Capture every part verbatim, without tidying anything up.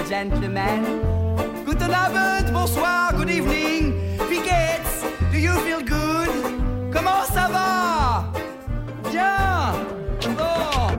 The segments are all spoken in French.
gentlemen. Guten Abend, bonsoir, good evening. Wie geht's? Do you feel good? Comment ça va? Bien. Bon.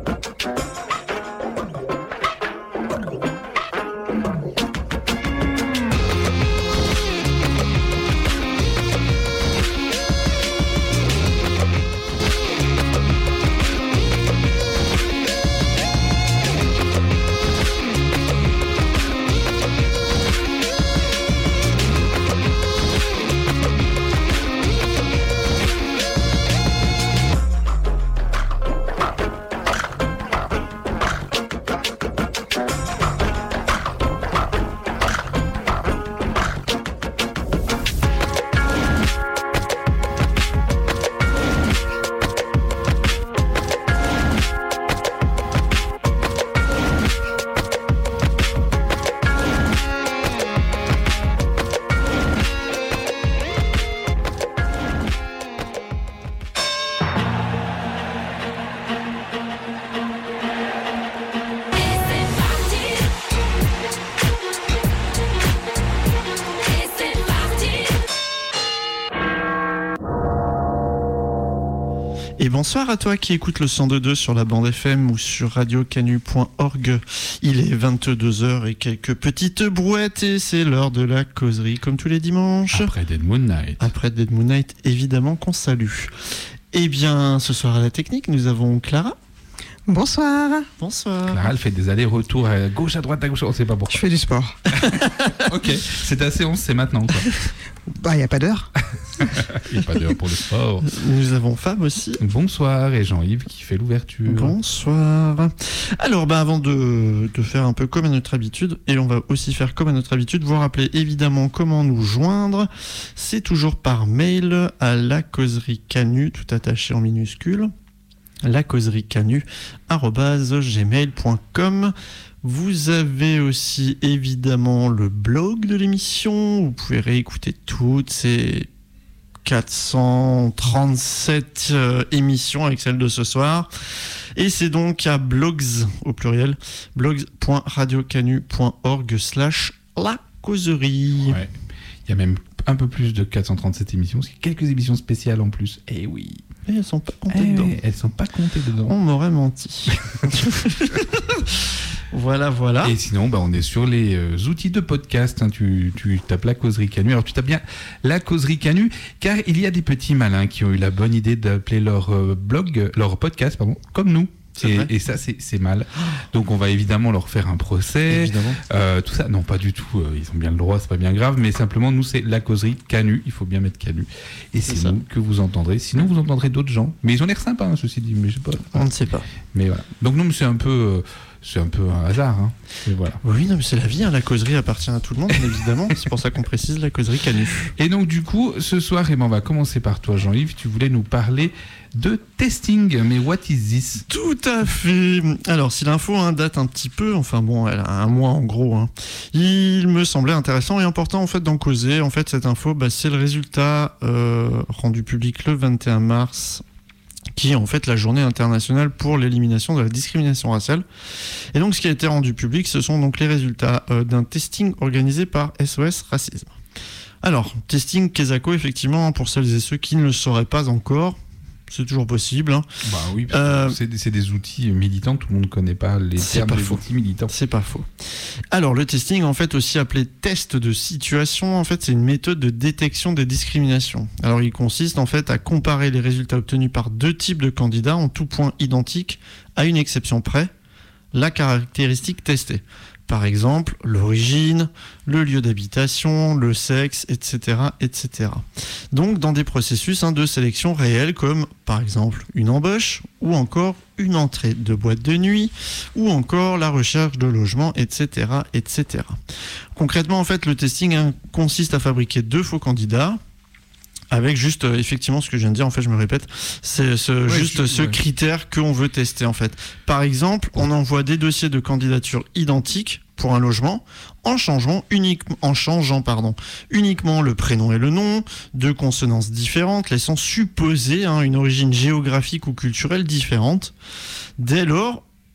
Et bonsoir à toi qui écoute le cent deux point deux sur la bande F M ou sur radio canu point org. Il est vingt-deux heures et quelques petites brouettes et c'est l'heure de la causerie comme tous les dimanches. Après Dead Moon Night. Après Dead Moon Night, évidemment qu'on salue. Eh bien, ce soir à la technique, nous avons Clara. Bonsoir. Bonsoir. Clara, elle fait des allers-retours à gauche, à droite, à gauche, on ne sait pas pourquoi. Je fais du sport. Ok, c'est ta séance, c'est maintenant quoi. Bah, il n'y a pas d'heure. Il n'y a pas d'heure pour le sport. Nous avons Fab aussi. Bonsoir, et Jean-Yves qui fait l'ouverture. Bonsoir. Alors, bah, avant de, de faire un peu comme à notre habitude, et on va aussi faire comme à notre habitude, vous rappeler évidemment comment nous joindre. C'est toujours par mail à la causerie canu, tout attaché en minuscule. la causerie canu arobase gmail point com. Vous avez aussi évidemment le blog de l'émission. Vous pouvez réécouter toutes ces quatre cent trente-sept euh, émissions avec celle de ce soir. Et c'est donc à blogs, au pluriel, blogs point radio canu point org slash la causerie. Ouais. Il y a même un peu plus de quatre cent trente-sept émissions, parce qu'il y a quelques émissions spéciales en plus. Eh oui. Et elles sont pas comptées Eh dedans. oui, elles sont pas comptées dedans. On m'aurait menti. Voilà, voilà. Et sinon, bah, on est sur les euh, outils de podcast. Hein. Tu, tu tapes la causerie canu. Alors, tu tapes bien la causerie canu, car il y a des petits malins qui ont eu la bonne idée d'appeler leur euh, blog, leur podcast, pardon, comme nous. Et, et ça, c'est, c'est mal. Donc, on va évidemment leur faire un procès. Évidemment. Euh, tout ça, non, pas du tout. Euh, ils ont bien le droit, c'est pas bien grave. Mais simplement, nous, c'est la causerie canu. Il faut bien mettre canu. Et c'est, c'est nous que vous entendrez. Sinon, vous entendrez d'autres gens. Mais ils ont l'air sympas, hein, ceci dit. Mais je sais pas. On ne sait pas. Mais voilà. Donc, nous, c'est un peu. Euh, C'est un peu un hasard, hein. Et voilà. Oui, non, mais c'est la vie, hein. La causerie appartient à tout le monde, évidemment. C'est pour ça qu'on précise la causerie canu. Et donc, du coup, ce soir, eh ben, on va commencer par toi, Jean-Yves. Tu voulais nous parler de testing, mais what is this? Tout à fait. Alors, si l'info hein, date un petit peu, enfin bon, elle a un mois en gros, hein, il me semblait intéressant et important en fait d'en causer. En fait, cette info, bah, c'est le résultat euh, rendu public le vingt et un mars, qui est en fait la journée internationale pour l'élimination de la discrimination raciale. Et donc ce qui a été rendu public, ce sont donc les résultats euh, d'un testing organisé par S O S Racisme. Alors, testing Kesako, effectivement, pour celles et ceux qui ne le sauraient pas encore, c'est toujours possible. Hein. Bah oui, parce Euh, que c'est, des, c'est des outils militants, tout le monde ne connaît pas les C'est termes pas des faux. outils militants. C'est pas faux. Alors, le testing, en fait, aussi appelé test de situation, en fait, c'est une méthode de détection des discriminations. Alors, il consiste, en fait, à comparer les résultats obtenus par deux types de candidats en tout point identiques, à une exception près, la caractéristique testée. Par exemple, l'origine, le lieu d'habitation, le sexe, et cetera, et cetera. Donc, dans des processus hein, de sélection réels comme, par exemple, une embauche ou encore une entrée de boîte de nuit ou encore la recherche de logement, et cetera, et cetera. Concrètement, en fait, le testing hein, consiste à fabriquer deux faux candidats avec juste, euh, effectivement, ce que je viens de dire, en fait, je me répète, c'est ce, Ouais, juste je- ce ouais. critère qu'on veut tester, en fait. Par exemple, on envoie des dossiers de candidature identiques pour un logement en changeant, unique, en changeant pardon, uniquement le prénom et le nom, deux consonances différentes, laissant supposer hein, une origine géographique ou culturelle différente. Dès lors,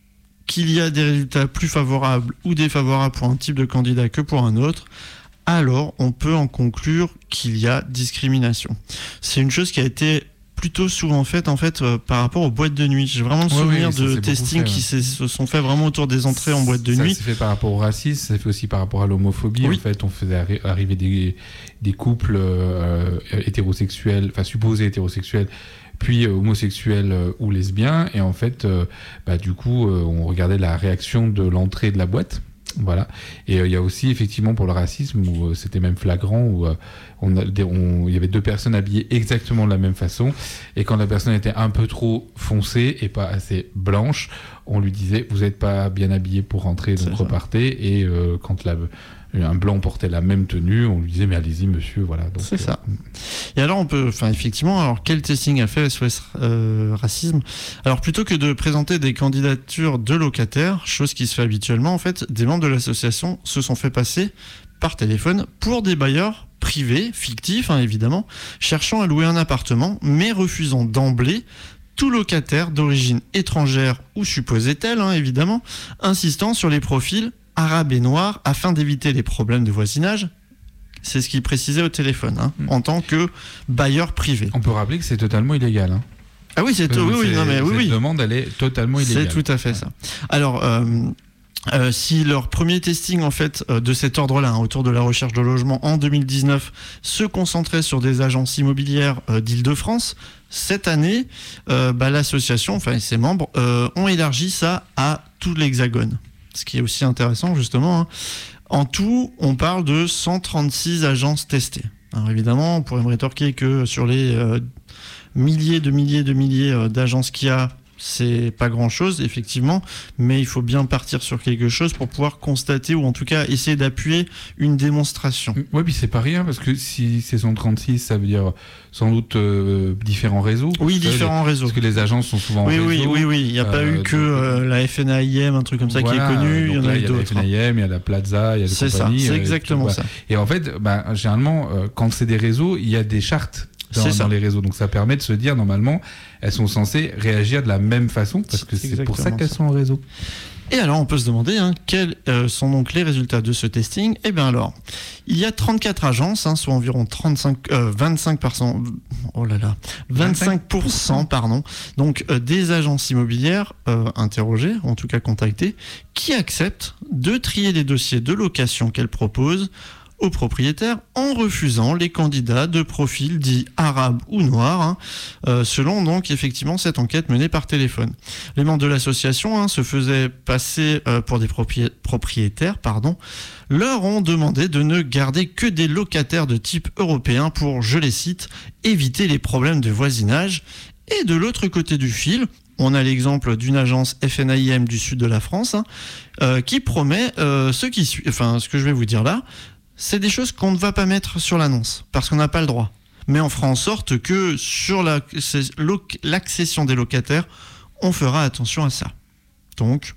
qu'il y a des résultats plus favorables ou défavorables pour un type de candidat que pour un autre, alors on peut en conclure qu'il y a discrimination. C'est une chose qui a été plutôt souvent faite en fait euh, par rapport aux boîtes de nuit. J'ai vraiment le souvenir oui, oui, de ça, testing fait, qui ouais. se sont faits vraiment autour des entrées en boîte de ça nuit. Ça s'est fait par rapport au racisme, ça s'est fait aussi par rapport à l'homophobie. Oui. En fait, on faisait arri- arriver des, des couples euh, hétérosexuels, enfin supposés hétérosexuels, puis euh, homosexuels euh, ou lesbiens, et en fait, euh, bah, du coup, euh, on regardait la réaction de l'entrée de la boîte. Voilà. Et il euh, y a aussi effectivement pour le racisme où euh, c'était même flagrant où euh, on a, on, il y avait deux personnes habillées exactement de la même façon et quand la personne était un peu trop foncée et pas assez blanche, on lui disait vous n'êtes pas bien habillé pour rentrer donc repartez et euh, quand la, un blanc portait la même tenue, on lui disait mais allez-y monsieur, voilà. Donc, c'est ça. Euh, et alors on peut, enfin effectivement, alors quel testing a fait S O S euh, Racisme ? Alors plutôt que de présenter des candidatures de locataires, chose qui se fait habituellement en fait, des membres de l'association se sont fait passer par téléphone pour des bailleurs privés, fictifs hein, évidemment, cherchant à louer un appartement, mais refusant d'emblée tout locataire d'origine étrangère ou supposée telle hein, évidemment, insistant sur les profils arabe et noir afin d'éviter les problèmes de voisinage. C'est ce qu'il précisait au téléphone, hein, mmh. en tant que bailleur privé. On peut rappeler que c'est totalement illégal. Hein. Ah oui, c'est, to- oui, oui, non, mais, oui, cette oui. demande, elle est totalement illégale. C'est tout à fait ouais. ça. Alors, euh, euh, si leur premier testing en fait euh, de cet ordre-là, hein, autour de la recherche de logement en deux mille dix-neuf, se concentrait sur des agences immobilières euh, d'Île-de-France, cette année, euh, bah, l'association, enfin ses membres, euh, ont élargi ça à tout l'Hexagone. Ce qui est aussi intéressant justement. Hein. En tout, on parle de cent trente-six agences testées. Alors évidemment, on pourrait me rétorquer que sur les euh, milliers de milliers de milliers euh, d'agences qu'il y a, c'est pas grand-chose, effectivement, mais il faut bien partir sur quelque chose pour pouvoir constater ou en tout cas essayer d'appuyer une démonstration. Oui, puis c'est pas rien parce que si c'est cent trente-six, ça veut dire sans doute euh, différents réseaux. Oui, différents les, réseaux. Parce que les agences sont souvent oui, en oui, réseau. Oui, oui, oui. Il n'y a euh, pas eu que euh, la F N A I M, un truc comme ça voilà, qui est connu. Il y en a eu d'autres. Il y a la F N A I M, il y a la Plaza, il y a des c'est compagnies. C'est ça, c'est euh, exactement et ça. Et en fait, bah, généralement, euh, quand c'est des réseaux, il y a des chartes. Dans, dans les réseaux. Donc ça permet de se dire, normalement, elles sont censées réagir de la même façon, parce que c'est Exactement pour ça qu'elles ça. sont en réseau. Et alors, on peut se demander, hein, quels euh, sont donc les résultats de ce testing ? Eh bien alors, il y a trente-quatre agences, hein, soit environ trente-cinq, euh, vingt-cinq pour cent, oh là là, vingt-cinq pour cent pardon, donc euh, des agences immobilières euh, interrogées, en tout cas contactées, qui acceptent de trier les dossiers de location qu'elles proposent aux propriétaires en refusant les candidats de profil dits arabes ou noirs, hein, euh, selon donc effectivement cette enquête menée par téléphone. Les membres de l'association hein, se faisaient passer euh, pour des propri- propriétaires, pardon, leur ont demandé de ne garder que des locataires de type européen pour, je les cite, éviter les problèmes de voisinage. Et de l'autre côté du fil, on a l'exemple d'une agence F N A I M du sud de la France hein, euh, qui promet euh, ce qui suit, enfin ce que je vais vous dire là. C'est des choses qu'on ne va pas mettre sur l'annonce, parce qu'on n'a pas le droit. Mais on fera en sorte que sur la, l'accession des locataires, on fera attention à ça. Donc,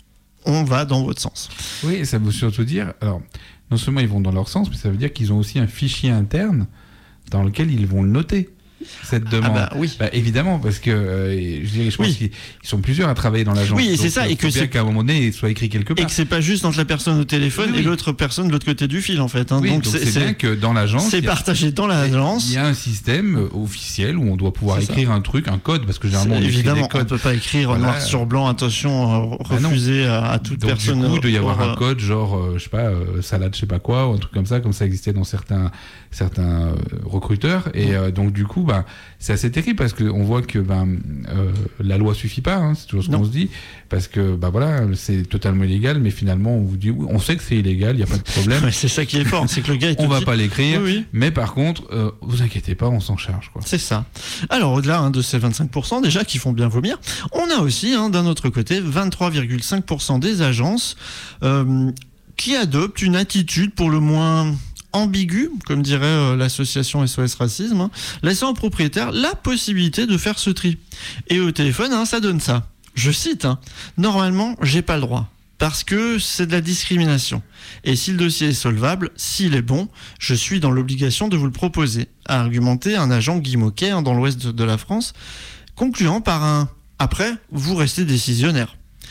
on va dans votre sens. Oui, et ça veut surtout dire, alors, non seulement ils vont dans leur sens, mais ça veut dire qu'ils ont aussi un fichier interne dans lequel ils vont le noter. Cette demande. Ah bah, oui. Bah, évidemment, parce que euh, je, dirais, je pense oui. qu'ils sont plusieurs à travailler dans l'agence. Oui, et c'est donc, ça. Et que bien c'est qu'à un moment donné, il soit écrit quelque part. Et que c'est pas juste entre la personne au téléphone oui, et oui. l'autre personne de l'autre côté du fil, en fait. Hein. Oui, donc, donc c'est, c'est bien que dans l'agence. C'est partagé dans l'agence. Il y a un système officiel où on doit pouvoir c'est écrire ça. un truc, un code, parce que généralement, on évidemment, écrit des codes. On peut pas écrire voilà. noir sur blanc, attention, bah refuser à, à toute donc, personne. Du coup, il doit y avoir pour, un code, genre, euh, je sais pas, euh, salade, je sais pas quoi, ou un truc comme ça, comme ça existait dans certains, certains euh, recruteurs. Et euh, donc, du coup, bah, c'est assez terrible parce qu'on voit que ben, euh, la loi suffit pas, hein, c'est toujours ce non. qu'on se dit, parce que bah, voilà, c'est totalement illégal, mais finalement on vous dit, oui, on sait que c'est illégal, il n'y a pas de problème. Ouais, c'est ça qui est fort, c'est que le gars est on va dit... pas l'écrire, oui, oui. mais par contre, euh, vous inquiétez pas, on s'en charge. Quoi. C'est ça. Alors au-delà hein, de ces vingt-cinq pour cent déjà qui font bien vomir, on a aussi hein, d'un autre côté vingt-trois virgule cinq pour cent des agences euh, qui adoptent une attitude pour le moins... ambigu, comme dirait euh, l'association S O S Racisme, hein, laissant aux propriétaires la possibilité de faire ce tri. Et au téléphone, hein, ça donne ça. Je cite, hein, « Normalement, j'ai pas le droit, parce que c'est de la discrimination. Et si le dossier est solvable, s'il est bon, je suis dans l'obligation de vous le proposer », a argumenté un agent Guy Moquet hein, dans l'ouest de, de la France, concluant par un « Après, vous restez décisionnaire ».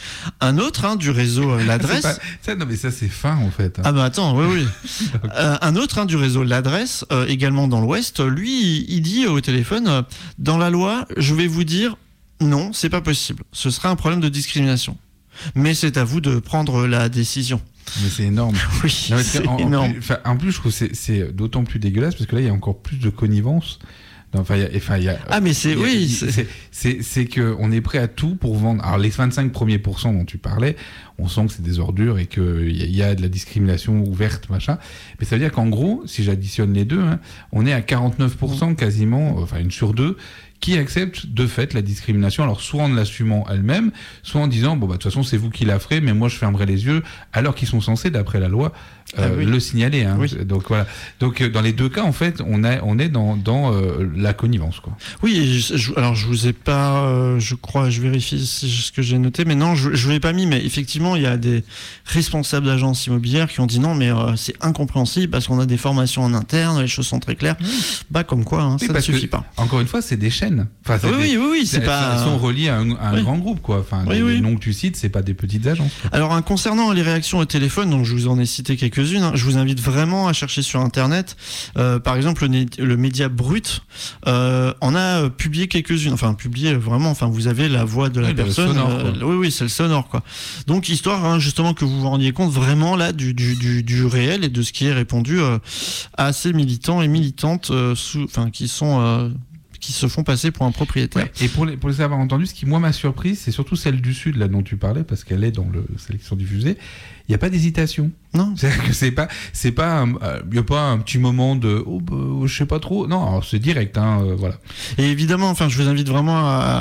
Un autre hein, du réseau euh, l'adresse. Pas... Ça, non mais ça c'est fin en fait. Hein. Ah bah attends, oui oui. euh, un autre hein, du réseau l'adresse, euh, également dans l'Ouest, lui il dit au téléphone, euh, dans la loi, je vais vous dire non, c'est pas possible. Ce serait un problème de discrimination. Mais c'est à vous de prendre la décision. Mais c'est énorme. Oui, non, c'est en, énorme. En plus, en plus, je trouve que c'est, c'est d'autant plus dégueulasse parce que là, il y a encore plus de connivence. Enfin, il y a, enfin, il y a, ah, mais c'est, il y a, oui. Il, c'est... C'est, c'est, c'est qu'on est prêt à tout pour vendre. Alors, les vingt-cinq premiers pourcents dont tu parlais, on sent que c'est des ordures et qu'il y, y a de la discrimination ouverte, machin. Mais ça veut dire qu'en gros, si j'additionne les deux, hein, on est à quarante-neuf pour cent quasiment, enfin, une sur deux, qui accepte de fait la discrimination, alors soit en l'assumant elle-même, soit en disant bon bah de toute façon c'est vous qui la ferez, mais moi je fermerai les yeux, alors qu'ils sont censés d'après la loi euh, ah oui. le signaler. Hein. Oui. Donc voilà. Donc dans les deux cas en fait on a on est dans dans euh, la connivence quoi. Oui. Et je, je, alors je vous ai pas, euh, je crois, je vérifie ce que j'ai noté, mais non je je l'ai pas mis, mais effectivement il y a des responsables d'agences immobilières qui ont dit non mais euh, c'est incompréhensible parce qu'on a des formations en interne, les choses sont très claires. Mmh. Bah comme quoi hein, oui, ça ne suffit que, pas. Encore une fois c'est des chaînes. Enfin, oui, des, oui, oui, oui, c'est elles, pas. Elles sont reliées à un, à un oui. grand groupe, quoi. Enfin, oui, les, oui. les noms que tu cites, c'est pas des petites agences. Quoi. Alors, hein, concernant les réactions au téléphone, donc je vous en ai cité quelques-unes. Hein, je vous invite vraiment à chercher sur Internet. Euh, par exemple, le, le média Brut euh, en a publié quelques-unes. Enfin, publié vraiment. Enfin, vous avez la voix de la oui, personne. Sonore, euh, oui, oui, c'est le sonore, quoi. Donc, histoire hein, justement que vous vous rendiez compte vraiment là du du du, du réel et de ce qui est répondu euh, à ces militants et militantes, euh, sous, enfin, qui sont euh, qui se font passer pour un propriétaire. Ouais, et pour les, pour les avoir entendus, ce qui moi m'a surpris, c'est surtout celle du Sud, là dont tu parlais, parce qu'elle est dans le, celles qui sont diffusées. Il n'y a pas d'hésitation. Non. C'est-à-dire que c'est pas, c'est pas, il euh, n'y a pas un petit moment de, oh, bah, je sais pas trop. Non, alors c'est direct, hein, euh, voilà. Et évidemment, enfin, je vous invite vraiment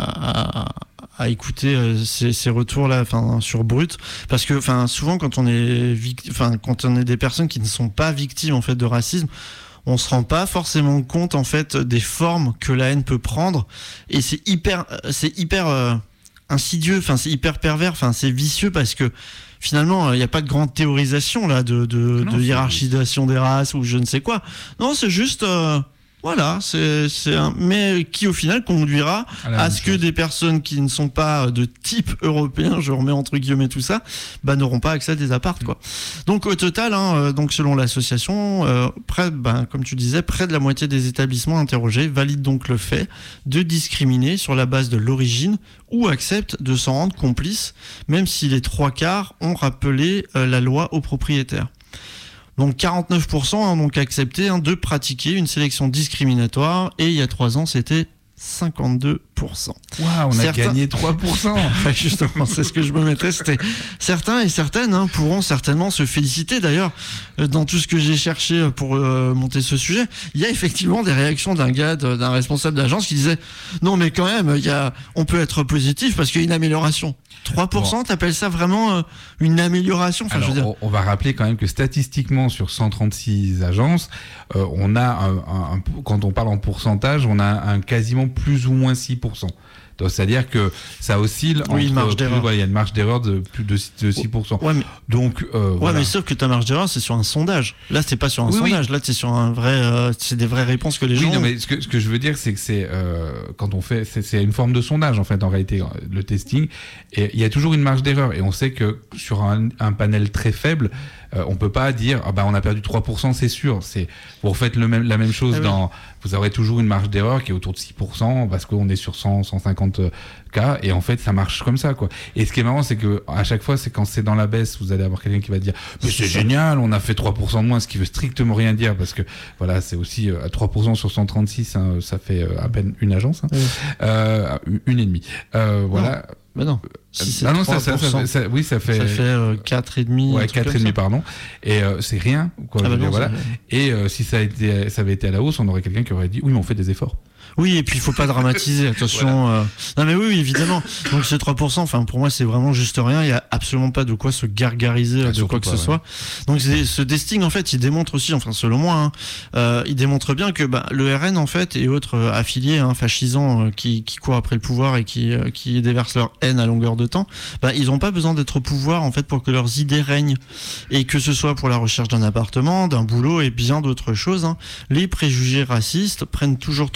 à, à, à écouter euh, ces, ces retours-là, enfin, sur Brut, parce que, enfin, souvent quand on est victime, enfin, quand on est des personnes qui ne sont pas victimes en fait de racisme, on se rend pas forcément compte en fait des formes que la haine peut prendre, et c'est hyper, c'est hyper euh, insidieux, enfin c'est hyper pervers, enfin c'est vicieux parce que finalement il n'y a pas de grande théorisation là de de, non, de hiérarchisation des races ou je ne sais quoi. Non, c'est juste euh, voilà, c'est c'est un mais qui au final conduira à, à ce que des personnes qui ne sont pas de type européen, je remets entre guillemets tout ça, bah n'auront pas accès à des apparts quoi. Donc au total hein, donc selon l'association euh, près ben comme tu disais près de la moitié des établissements interrogés valident donc le fait de discriminer sur la base de l'origine ou acceptent de s'en rendre complice, même si les trois quarts ont rappelé euh, la loi aux propriétaires. Donc quarante-neuf pour cent ont donc accepté hein, de pratiquer une sélection discriminatoire et il y a trois ans c'était cinquante-deux pour cent. Waouh, on certains... a gagné trois pour cent. Justement, c'est ce que je me mettrais. C'était certains et certaines hein, pourront certainement se féliciter. D'ailleurs, dans tout ce que j'ai cherché pour euh, monter ce sujet, il y a effectivement des réactions d'un gars, d'un responsable d'agence qui disait non mais quand même, il y a, on peut être positif parce qu'il y a une amélioration. trois pour cent, bon. T'appelles ça vraiment euh, une amélioration enfin, Alors, je veux dire... on, on va rappeler quand même que statistiquement, sur cent trente-six agences, euh, on a un, un, un, quand on parle en pourcentage, on a un quasiment plus ou moins six pour cent. Donc, c'est-à-dire que ça oscille. Oui, une marge d'erreur. Il y a une marge d'erreur de plus de, de six pour cent. Ouais, mais, Donc, euh, ouais, voilà. mais sauf que ta marge d'erreur, c'est sur un sondage. Là, c'est pas sur un oui, sondage. Oui. Là, c'est sur un vrai. Euh, c'est des vraies réponses que les oui, gens. Oui, non, ont. mais ce que, ce que je veux dire, c'est que c'est euh, quand on fait, c'est, c'est une forme de sondage en fait, en réalité, le testing. Et il y a toujours une marge d'erreur. Et on sait que sur un, un panel très faible, euh, on peut pas dire ah bah on a perdu trois pour cent, c'est sûr. C'est vous refaites le même la même chose ah, dans. Oui. Vous aurez toujours une marge d'erreur qui est autour de six pour cent parce qu'on est sur cent, cent cinquante cas et en fait ça marche comme ça quoi. Et ce qui est marrant c'est que à chaque fois c'est quand c'est dans la baisse vous allez avoir quelqu'un qui va dire mais c'est génial on a fait trois pour cent de moins, ce qui veut strictement rien dire parce que voilà c'est aussi à euh, trois pour cent sur cent trente-six hein, ça fait euh, à peine une agence hein. Oui. Euh, une et demie euh, voilà. Non. Mais non. Si c'est ah non, ça, ça, ça, ça, oui, ça fait. Ça fait euh, quatre et demi. Ouais, quatre et demi, pardon. Et euh, c'est rien, quoi. Ah bah non, voilà. Et euh, si ça, a été, ça avait été à la hausse, on aurait quelqu'un qui aurait dit oui, mais on fait des efforts. Oui, et puis il faut pas dramatiser, attention. Voilà. Euh... Non mais oui, oui, évidemment. Donc ces trois pour cent, enfin pour moi c'est vraiment juste rien. Il y a absolument pas de quoi se gargariser ah, de quoi que pas, ce ouais. soit. Donc c'est, ce testing en fait, il démontre aussi, enfin selon moi, hein, euh, il démontre bien que bah, le R N en fait et autres euh, affiliés hein, fascisants euh, qui, qui courent après le pouvoir et qui, euh, qui déversent leur haine à longueur de temps, bah, ils ont pas besoin d'être au pouvoir en fait pour que leurs idées règnent et que ce soit pour la recherche d'un appartement, d'un boulot et bien d'autres choses. Hein, les préjugés racistes prennent toujours trop de place.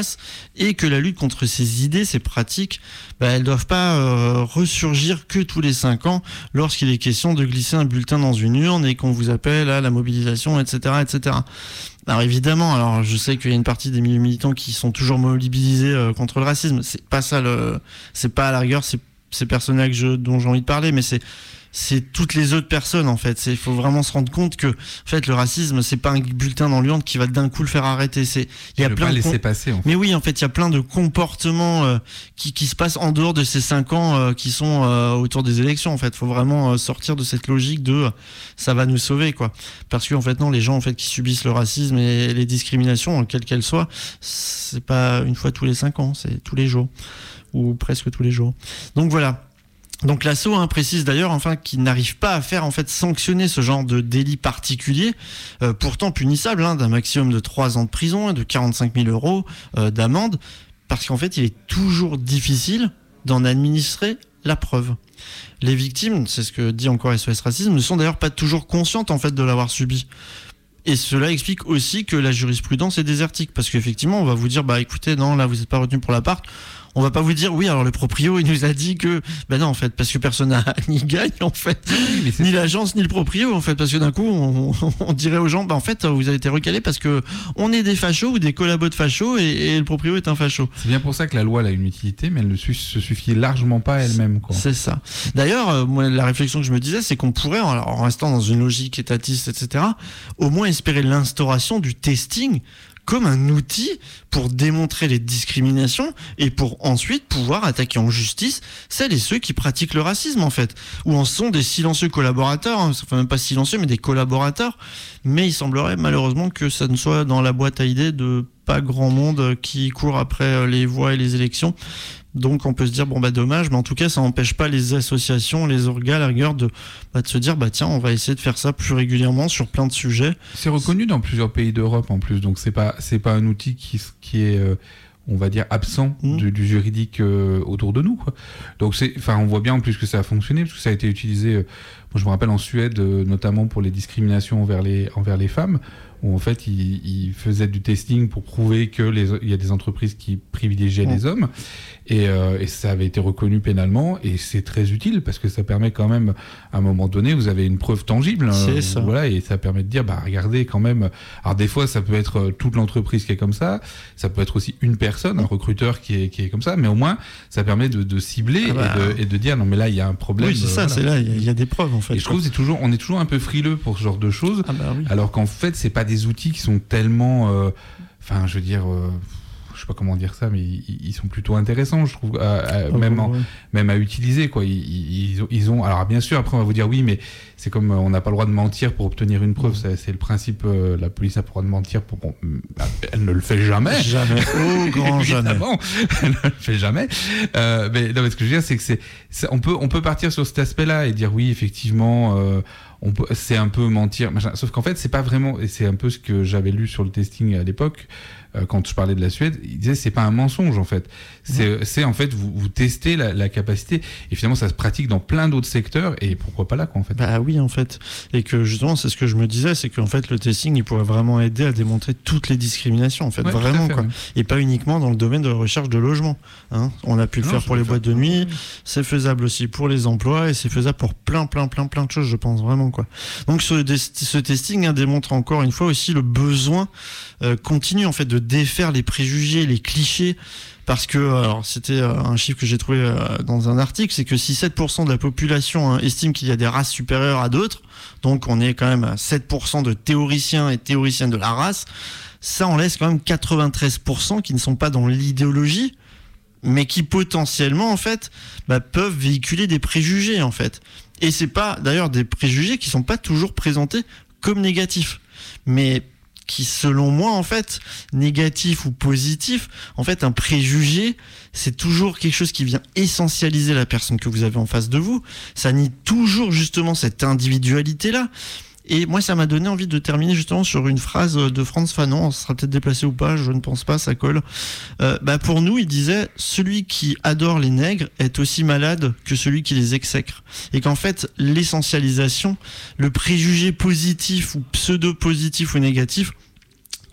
efficace et que la lutte contre ces idées, ces pratiques, bah, elles doivent pas euh, ressurgir que tous les cinq ans lorsqu'il est question de glisser un bulletin dans une urne et qu'on vous appelle à la mobilisation, et cetera, et cetera. Alors évidemment, alors je sais qu'il y a une partie des milieux militants qui sont toujours mobilisés euh, contre le racisme. C'est pas ça le, c'est pas à la rigueur ces, ces personnes-là que je, dont j'ai envie de parler, mais c'est c'est toutes les autres personnes en fait. Il faut vraiment se rendre compte que en fait le racisme c'est pas un bulletin dans l'urne qui va d'un coup le faire arrêter. C'est il y a plein pas de laisser com- passer. En fait. Mais oui, en fait il y a plein de comportements euh, qui qui se passent en dehors de ces cinq ans euh, qui sont euh, autour des élections. En fait, faut vraiment euh, sortir de cette logique de euh, ça va nous sauver quoi. Parce que en fait non, les gens en fait qui subissent le racisme et les discriminations quelles qu'elles soient, c'est pas une fois tous les cinq ans, c'est tous les jours ou presque tous les jours. Donc voilà. Donc l'asso hein, précise d'ailleurs enfin qu'il n'arrive pas à faire en fait sanctionner ce genre de délit particulier, euh, pourtant punissable hein, d'un maximum de trois ans de prison et de quarante-cinq mille euros euh, d'amende, parce qu'en fait il est toujours difficile d'en administrer la preuve. Les victimes, c'est ce que dit encore S O S Racisme, ne sont d'ailleurs pas toujours conscientes en fait de l'avoir subi. Et cela explique aussi que la jurisprudence est désertique, parce qu'effectivement on va vous dire bah écoutez non là vous n'êtes pas retenu pour l'appart. On va pas vous dire oui alors le proprio il nous a dit que ben non en fait parce que personne n'a ni gagne en fait oui, ni l'agence ni le proprio en fait parce que d'un coup on, on dirait aux gens bah en fait vous avez été recalé parce que on est des fachos ou des collabos de fachos et, et le proprio est un facho. C'est bien pour ça que la loi elle a une utilité mais elle ne se suffit largement pas elle-même quoi. C'est ça. D'ailleurs euh, moi la réflexion que je me disais c'est qu'on pourrait alors, en restant dans une logique étatiste et cetera au moins espérer l'instauration du testing comme un outil pour démontrer les discriminations et pour ensuite pouvoir attaquer en justice celles et ceux qui pratiquent le racisme en fait, ou en sont des silencieux collaborateurs, hein, enfin même pas silencieux mais des collaborateurs, mais il semblerait malheureusement que ça ne soit dans la boîte à idées de pas grand monde qui court après les voix et les élections. Donc on peut se dire bon bah dommage, mais en tout cas ça n'empêche pas les associations, les orgas à la rigueur de, bah, de se dire bah tiens on va essayer de faire ça plus régulièrement sur plein de sujets. C'est reconnu dans plusieurs pays d'Europe en plus, donc c'est pas c'est pas un outil qui qui est euh, on va dire absent mmh. du, du juridique euh, autour de nous quoi. Donc c'est enfin on voit bien en plus que ça a fonctionné parce que ça a été utilisé. Euh, moi je me rappelle en Suède euh, notamment pour les discriminations envers les envers les femmes. Où en fait ils, ils faisaient du testing pour prouver que les il y a des entreprises qui privilégiaient mmh. les hommes et, euh, et ça avait été reconnu pénalement et c'est très utile parce que ça permet quand même à un moment donné vous avez une preuve tangible c'est euh, ça. Voilà et ça permet de dire bah regardez quand même alors des fois ça peut être toute l'entreprise qui est comme ça ça peut être aussi une personne un recruteur qui est qui est comme ça mais au moins ça permet de, de cibler ah bah, et, de, et de dire non mais là il y a un problème oui c'est ça voilà. C'est là il y, y a des preuves en fait et je trouve que c'est toujours on est toujours un peu frileux pour ce genre de choses ah bah oui. alors qu'en fait c'est pas des outils qui sont tellement enfin euh, je veux dire euh, je sais pas comment dire ça mais ils, ils sont plutôt intéressants je trouve à, à, oh, même, en, ouais. même à utiliser quoi ils, ils, ils ont alors bien sûr après on va vous dire oui mais c'est comme euh, on n'a pas le droit de mentir pour obtenir une preuve c'est, c'est le principe euh, la police a pas le droit de mentir pour qu'on elle ne le fait jamais jamais oh grand jamais elle ne le fait jamais euh, mais non mais ce que je veux dire c'est que c'est, c'est on peut on peut partir sur cet aspect là et dire oui effectivement euh, on peut, c'est un peu mentir machin. Sauf qu'en fait c'est pas vraiment et c'est un peu ce que j'avais lu sur le testing à l'époque euh, quand je parlais de la Suède il disait c'est pas un mensonge en fait c'est, ouais. c'est en fait vous, vous testez la, la capacité et finalement ça se pratique dans plein d'autres secteurs et pourquoi pas là quoi en fait. Bah oui en fait et que justement c'est ce que je me disais c'est qu'en fait le testing il pourrait vraiment aider à démontrer toutes les discriminations en fait ouais, vraiment fait, quoi ouais. Et pas uniquement dans le domaine de la recherche de logement hein. On a pu le non, faire pour les boîtes de nuit c'est faisable aussi pour les emplois et c'est faisable pour plein plein plein plein de choses je pense vraiment quoi. Donc ce, ce testing hein, démontre encore une fois aussi le besoin euh, continu en fait de défaire les préjugés, les clichés parce que alors c'était euh, un chiffre que j'ai trouvé euh, dans un article, c'est que si sept pour cent de la population hein, estime qu'il y a des races supérieures à d'autres, donc on est quand même à sept pour cent de théoriciens et théoriciennes de la race, ça en laisse quand même quatre-vingt-treize pour cent qui ne sont pas dans l'idéologie mais qui potentiellement en fait bah, peuvent véhiculer des préjugés en fait. Et c'est pas d'ailleurs des préjugés qui sont pas toujours présentés comme négatifs, mais qui selon moi en fait négatif ou positif, en fait un préjugé c'est toujours quelque chose qui vient essentialiser la personne que vous avez en face de vous, ça nie toujours justement cette individualité là. Et moi, ça m'a donné envie de terminer justement sur une phrase de Frantz Fanon. Ça sera peut-être déplacé ou pas, je ne pense pas, ça colle. Euh, bah pour nous, il disait « Celui qui adore les nègres est aussi malade que celui qui les exècre. » Et qu'en fait, l'essentialisation, le préjugé positif ou pseudo-positif ou négatif,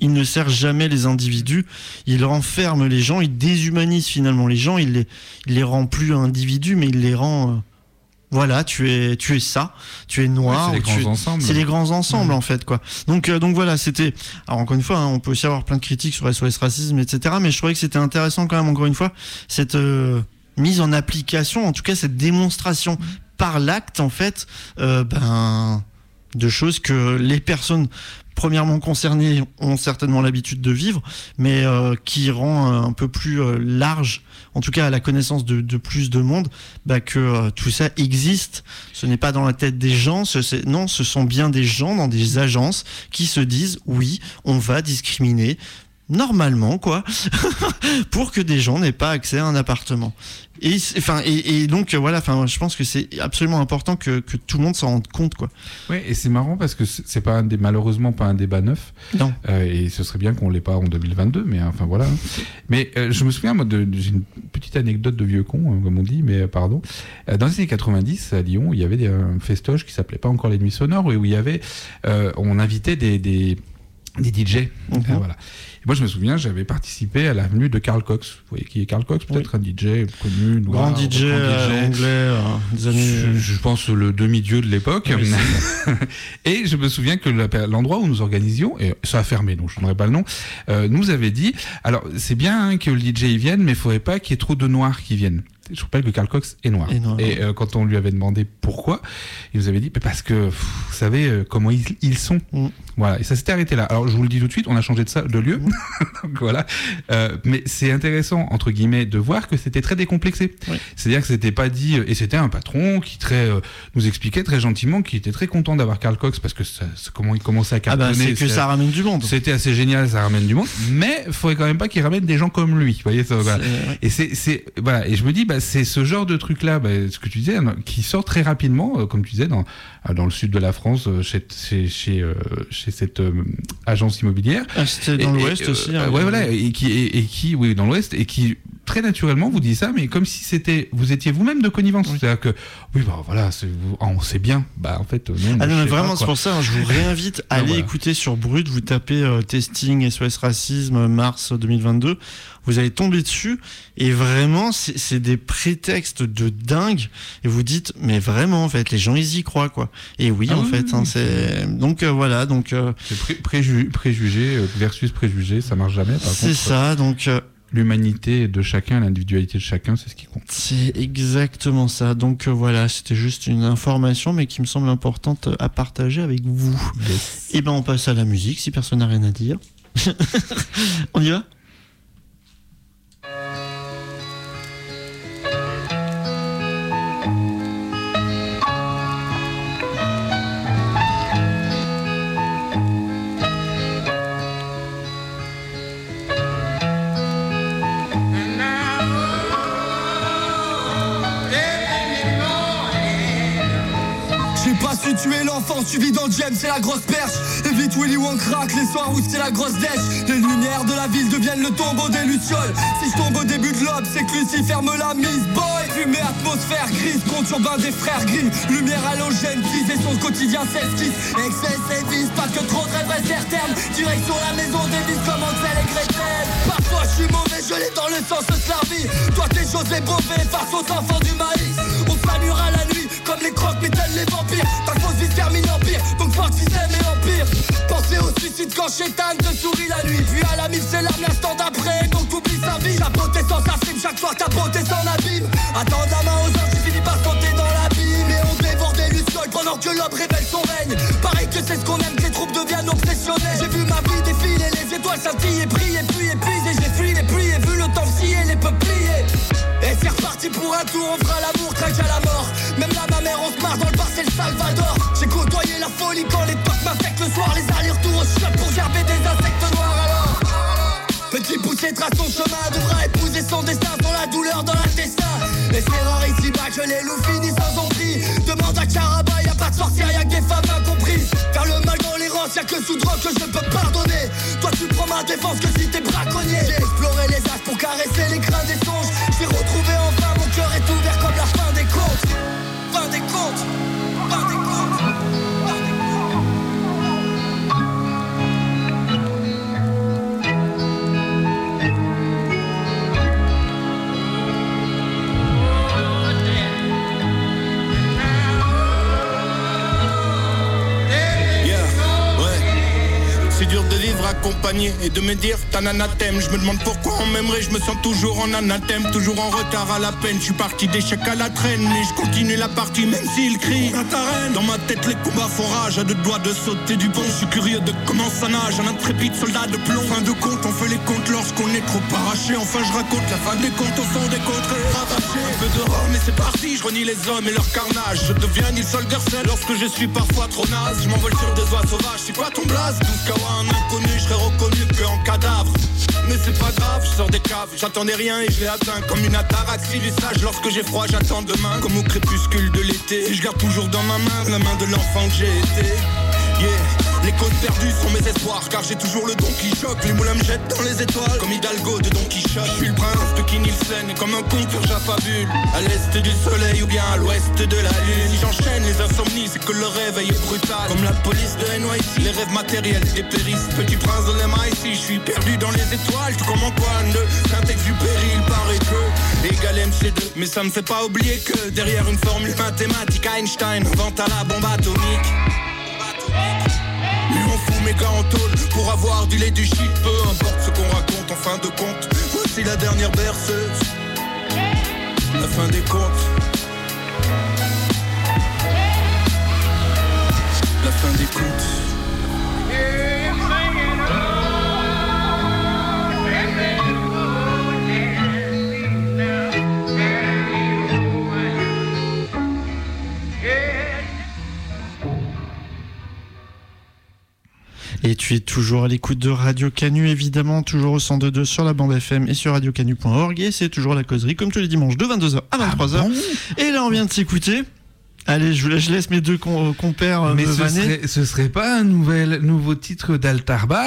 il ne sert jamais les individus, il renferme les gens, il déshumanise finalement les gens, il les, il les rend plus individus, mais il les rend... Euh, voilà, tu es, tu es ça, tu es noir. Ouais, c'est les tu grands es, ensembles. C'est les grands ensembles, mmh. en fait, quoi. Donc, euh, donc voilà, c'était... Alors, encore une fois, hein, on peut aussi avoir plein de critiques sur S O S Racisme, et cetera, mais je trouvais que c'était intéressant quand même, encore une fois, cette euh, mise en application, en tout cas, cette démonstration mmh. par l'acte, en fait, euh, ben, de choses que les personnes... premièrement concernés ont certainement l'habitude de vivre, mais euh, qui rend euh, un peu plus euh, large, en tout cas à la connaissance de, de plus de monde, bah, que euh, tout ça existe. Ce n'est pas dans la tête des gens, ce, c'est, non, ce sont bien des gens dans des agences qui se disent oui, on va discriminer normalement, quoi, pour que des gens n'aient pas accès à un appartement. Et, enfin, et, et donc, voilà, enfin, je pense que c'est absolument important que, que tout le monde s'en rende compte, quoi. Ouais, et c'est marrant parce que c'est pas un dé, malheureusement pas un débat neuf. Non. Euh, et ce serait bien qu'on l'ait pas en deux mille vingt-deux, mais enfin voilà. Mais euh, je me souviens, moi, de, de, j'ai une petite anecdote de vieux con, hein, comme on dit, mais euh, pardon. Euh, dans les années quatre-vingt-dix, à Lyon, il y avait des, un festoche qui s'appelait pas encore les Nuits Sonores, où il y avait, euh, on invitait des, des, des D J. Mm-hmm. Euh, voilà. Et moi, je me souviens, j'avais participé à la venue de Carl Cox. Vous voyez qui est Carl Cox? Peut-être oui. Un D J connu, noir, grand D J, euh, anglais, euh, des années... je, je pense le demi-dieu de l'époque. Oui, et je me souviens que l'endroit où nous organisions, et ça a fermé, donc je ne donnerai pas le nom, euh, nous avait dit, alors c'est bien hein, que le D J y vienne, mais il ne faudrait pas qu'il y ait trop de noirs qui viennent. Je rappelle que Carl Cox est noir. Et, noir. et euh, quand on lui avait demandé pourquoi, il nous avait dit parce que pff, vous savez euh, comment ils, ils sont. Mm. Voilà. Et ça s'était arrêté là. Alors je vous le dis tout de suite, on a changé de, ça, de lieu. Mm. Donc voilà. Euh, mais c'est intéressant entre guillemets de voir que c'était très décomplexé. Oui. C'est-à-dire que c'était pas dit et c'était un patron qui très euh, nous expliquait très gentiment qu'il était très content d'avoir Carl Cox parce que ça, comment il commençait à cartonner. Ah bah c'est que ça ramène du monde. C'était assez génial, ça ramène du monde. Mais il faudrait quand même pas qu'il ramène des gens comme lui. Vous voyez ça. Voilà. C'est... Et c'est, c'est voilà. Et je me dis bah c'est ce genre de truc là, bah, ce que tu disais, qui sort très rapidement, euh, comme tu disais, dans, dans le sud de la France, euh, chez, chez, chez, euh, chez cette euh, agence immobilière. Ah, c'était dans et, l'Ouest et, aussi. Euh, hein, ouais, voilà, et qui, et, et qui, oui, dans l'Ouest, et qui très naturellement vous dit ça, mais comme si c'était, vous étiez vous-même de connivence. Oui. C'est-à-dire que, oui, bah voilà, c'est, vous, oh, on sait bien. Bah en fait, non. Ah non, mais vraiment, pas, c'est pour ça, hein, je vous réinvite à aller voilà. écouter sur Brut, vous tapez euh, testing S O S Racisme mars deux mille vingt-deux. Vous allez tomber dessus et vraiment c'est, c'est des prétextes de dingue et vous dites mais vraiment en fait les gens ils y croient quoi. Et oui ah en oui, fait oui, hein, oui. c'est donc euh, voilà donc euh... c'est pré- préju- préjugé versus préjugé ça marche jamais. Par c'est contre, ça donc euh... l'humanité de chacun, l'individualité de chacun, c'est ce qui compte. C'est exactement ça. Donc euh, voilà, c'était juste une information, mais qui me semble importante à partager avec vous. Yes. Et ben on passe à la musique, si personne n'a rien à dire. On y va ? Tu es l'enfant, tu vis dans le gem, c'est la grosse perche. Évite Willy Wonka, les soirs où c'est la grosse dèche. Les lumières de la ville deviennent le tombeau des lucioles. Si je tombe au début de l'aube, c'est que Lucie ferme la mise. Boy, fumée, atmosphère grise, compte urbain des frères Grimm. Lumière halogène, tease et son quotidien s'esquisse. Excès et vice, pas que trop de rêves terme. Direction la maison des vices comme Ansel et Gretel. Parfois je suis mauvais, je l'ai dans le sang, ce slavie. Toi t'es José Bové, face aux enfants du maïs. On s'allure à la nuit, comme les croques métal les vampires. Ta fausse vie se termine en pire, donc fuck système et empire. Pensez au suicide quand Chétan te sourit la nuit. Puis à la mille c'est l'arme l'instant d'après, donc t'oublies sa vie. Ta beauté sans sa frime, chaque fois ta beauté s'en abîme. Attends la main aux anges, tu finis par sauter dans l'abîme. Et on dévore des lucioles pendant que l'aube révèle son règne. Pareil que c'est ce qu'on aime, que les troupes deviennent obsessionnelles. J'ai vu ma vie défiler, les étoiles scintillent et brillent. Et puis épuisé, j'ai fui les pluies et vu le temps scier les peupliers. Et c'est reparti pour un tour, on fera l'amour, craque à la mort. Même là ma mère on se marre dans le bar, c'est le Salvador. J'ai côtoyé la folie quand les potes m'affectent le soir. Les allers-retours au shop pour gerber des insectes noirs alors. Petit poussé trace son chemin, devra épouser son destin sans la douleur dans l'intestin. Et c'est rare ici-bas que les loups finissent sans ombris. Demande à Caraba, y'a pas de sorcière, y'a que des femmes incomprises. Car le mal dans les rangs, y'a que sous drogue que je peux pardonner. Toi tu prends ma défense que si t'es braconnier. J'ai exploré les astres pour caresser les crins des songes. J'ai retrouvé enfin, mon cœur est ouvert comme la fin des comptes. Fin des comptes, fin des comptes, fin des comptes. dur de vivre accompagné et de me dire t'as un anathème. Je me demande pourquoi on m'aimerait, je me sens toujours en anathème. Toujours en retard à la peine, je suis parti d'échec à la traîne. Mais je continue la partie même s'il crie à ta reine. Dans ma tête les combats font rage, à deux doigts de sauter du pont. Je suis curieux de comment ça nage, un intrépide soldat de plomb. Fin de compte, on fait les comptes lorsqu'on est trop arraché. Enfin je raconte la fin des comptes au son des contrées ravagées. Un peu de rhum et c'est parti, je renie les hommes et leur carnage. Je deviens Nils Holgersson lorsque je suis parfois trop naze. Je m'envole sur des oies sauvages, c'est quoi ton blaze? douze kawa, un inconnu, je serais reconnu que en cadavre. Mais c'est pas grave, je sors des caves, j'attendais rien et je l'ai atteint. Comme une ataraxie du sage, lorsque j'ai froid j'attends demain. Comme au crépuscule de l'été, et je garde toujours dans ma main la main de l'enfant que j'ai été. Yeah, les côtes perdues sont mes espoirs, car j'ai toujours le don qui choque. Les moulins me jettent dans les étoiles, comme Hidalgo de Don Quichotte. Je suis le prince de Kinilsen, et comme un conteur j'affabule. À l'est du soleil ou bien à l'ouest de la lune. Si j'enchaîne les insomnies, c'est que le réveil est brutal. Comme la police de N Y C, les rêves matériels dépérissent. Petit prince de l'M I C, je suis perdu dans les étoiles. Tout comme Antoine de Saint-Exupéry, il paraît que égal M C deux. Mais ça me fait pas oublier que derrière une formule mathématique, Einstein inventa la bombe atomique. Mais on fout mes gars en tôle pour avoir du lait du shit. Peu importe ce qu'on raconte en fin de compte. Voici la dernière berceuse, la fin des comptes. La fin des comptes. Et tu es toujours à l'écoute de Radio Canu, évidemment, toujours au cent deux point deux sur la bande F M et sur radio canu point org. Et c'est toujours la causerie, comme tous les dimanches, de vingt-deux heures à vingt-trois heures. Ah bon ? Et là, on vient de s'écouter. Allez, je, je laisse mes deux com- compères Mais me ce vanner. serait, ce serait pas un nouvel, nouveau titre d'Altarba?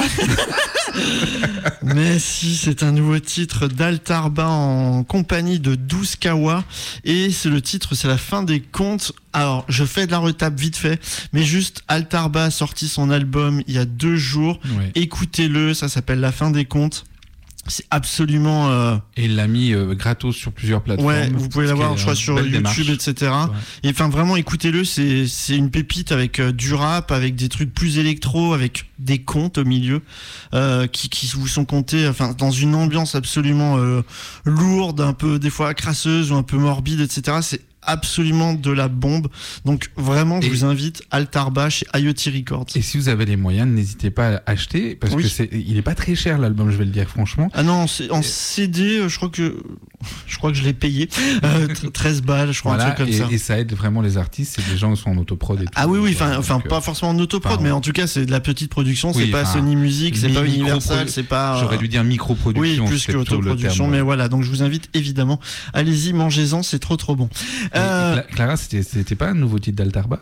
Mais si, c'est un nouveau titre d'Altarba en compagnie de douze kawa. Et c'est le titre, c'est la fin des comptes. Alors, je fais de la retape vite fait, mais juste, Altarba a sorti son album il y a deux jours. Ouais. Écoutez-le, ça s'appelle La fin des comptes. C'est absolument... Euh... Et il l'a mis euh, gratos sur plusieurs plateformes. Ouais, vous pouvez l'avoir, je crois, sur YouTube, démarche. et cetera. Ouais. Et enfin, vraiment, écoutez-le, c'est, c'est une pépite avec euh, du rap, avec des trucs plus électro, avec des contes au milieu, euh, qui, qui vous sont contés, enfin, dans une ambiance absolument euh, lourde, un peu, des fois, crasseuse ou un peu morbide, et cetera. C'est absolument de la bombe. Donc vraiment, je et vous invite, Altarba chez I O T Records. Et si vous avez les moyens, n'hésitez pas à acheter, parce oui. que c'est, il est pas très cher l'album, je vais le dire franchement. Ah non, c'est, en et... C D, je crois que je crois que je l'ai payé euh, treize balles, je crois, voilà, un truc comme et, ça. Et ça aide vraiment les artistes, c'est des gens qui sont en autoprod et tout. Ah oui, oui, enfin, enfin pas forcément en autoprod, mais en tout cas, c'est de la petite production, c'est oui, pas Sony Music, c'est pas Universal, c'est pas. J'aurais dû dire micro-production. Oui, plus que autoproduction, mais voilà. Donc je vous invite évidemment, allez-y, mangez-en, c'est trop trop bon. Euh... Clara, c'était, c'était pas un nouveau titre d'Altarba?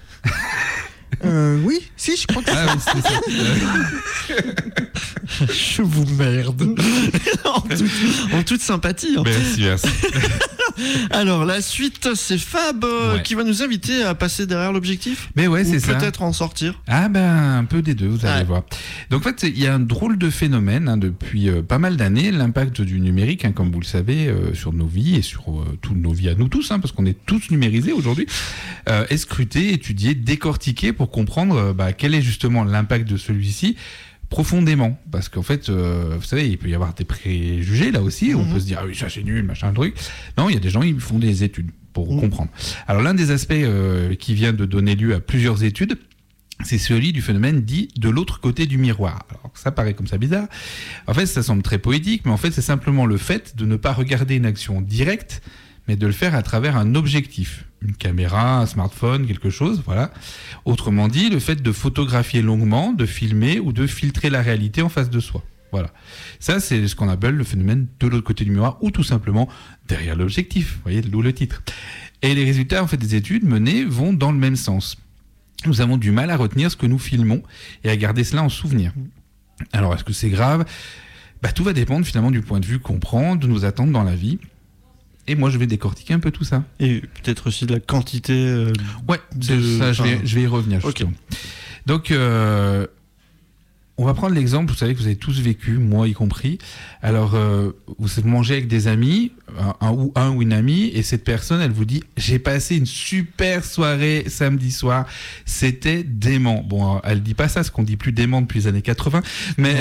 Euh, oui, si, je crois que ah, oui, c'est ça. Je vous merde. en, toute, en toute sympathie. Hein. Merci, merci. Alors, la suite, c'est Fab euh, ouais. qui va nous inviter à passer derrière l'objectif. Mais ouais, ou c'est ça. Peut-être en sortir. Ah ben, un peu des deux, vous allez ouais. voir. Donc, en fait, il y a un drôle de phénomène hein, depuis euh, pas mal d'années, l'impact du numérique, hein, comme vous le savez, euh, sur nos vies et sur euh, toutes nos vies à nous tous, hein, parce qu'on est tous numérisés aujourd'hui, euh, est scruté, étudié, décortiqué pour comprendre euh, bah, quel est justement l'impact de celui-ci profondément, parce qu'en fait, euh, vous savez, il peut y avoir des préjugés là aussi, mm-hmm. on peut se dire ah oui ça c'est nul, machin truc. Non, il y a des gens ils font des études pour mm-hmm. comprendre. Alors l'un des aspects euh, qui vient de donner lieu à plusieurs études, c'est celui du phénomène dit de l'autre côté du miroir. Alors ça paraît comme ça bizarre. En fait, ça semble très poétique, mais en fait c'est simplement le fait de ne pas regarder une action directe, mais de le faire à travers un objectif, une caméra, un smartphone, quelque chose, voilà. Autrement dit, le fait de photographier longuement, de filmer ou de filtrer la réalité en face de soi. Voilà. Ça, c'est ce qu'on appelle le phénomène de l'autre côté du miroir, ou tout simplement derrière l'objectif. Vous voyez, d'où le titre. Et les résultats, en fait, des études menées vont dans le même sens. Nous avons du mal à retenir ce que nous filmons et à garder cela en souvenir. Alors, est-ce que c'est grave ? Bah, tout va dépendre finalement du point de vue qu'on prend, de nos attentes dans la vie. Et moi, je vais décortiquer un peu tout ça. Et peut-être aussi de la quantité. Euh, ouais, de, ça, je vais, je vais y revenir. Justement. Okay. Donc, euh, on va prendre l'exemple, vous savez que vous avez tous vécu, moi y compris. Alors, euh, vous mangez avec des amis, un, un ou un ou une amie, et cette personne, elle vous dit « J'ai passé une super soirée samedi soir, c'était dément ». Bon, elle dit pas ça, parce qu'on dit plus dément depuis les années quatre-vingts, mais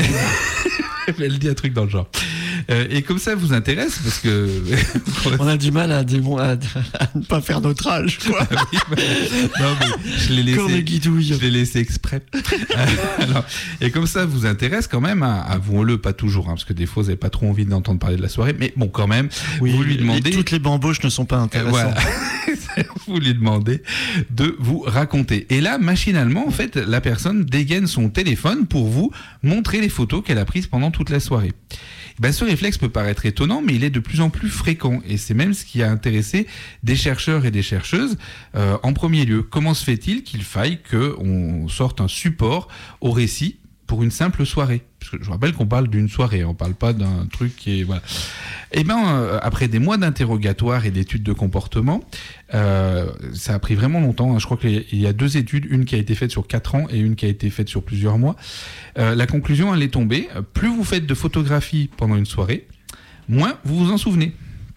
elle dit un truc dans le genre. Euh, et comme ça vous intéresse, parce que... On a du mal à, démon- à, à ne pas faire notre âge, quoi. Ah oui, bah, non, mais je l'ai laissé, Corps de guidouille. je l'ai laissé exprès. Alors, et comme ça vous intéresse quand même, hein, avouons-le, pas toujours, hein, parce que des fois vous n'avez pas trop envie d'entendre parler de la soirée, mais bon, quand même, Oui, vous lui demandez... les- toutes les bambauches ne sont pas Euh, intéressantes. Voilà. Vous lui demandez de vous raconter. Et là, machinalement, en fait, la personne dégaine son téléphone pour vous montrer les photos qu'elle a prises pendant toute la soirée. Ben, ce réflexe peut paraître étonnant, mais il est de plus en plus fréquent. Et c'est même ce qui a intéressé des chercheurs et des chercheuses. Euh, en premier lieu, comment se fait-il qu'il faille qu'on sorte un support au récit pour une simple soirée? Parce que je rappelle qu'on parle d'une soirée, on parle pas d'un truc qui est... Voilà. Et ben, euh, après des mois d'interrogatoires et d'études de comportement, euh, ça a pris vraiment longtemps. Hein. Je crois qu'il y a deux études, une qui a été faite sur quatre ans et une qui a été faite sur plusieurs mois. Euh, la conclusion, elle est tombée. Plus vous faites de photographies pendant une soirée, moins vous vous en souvenez.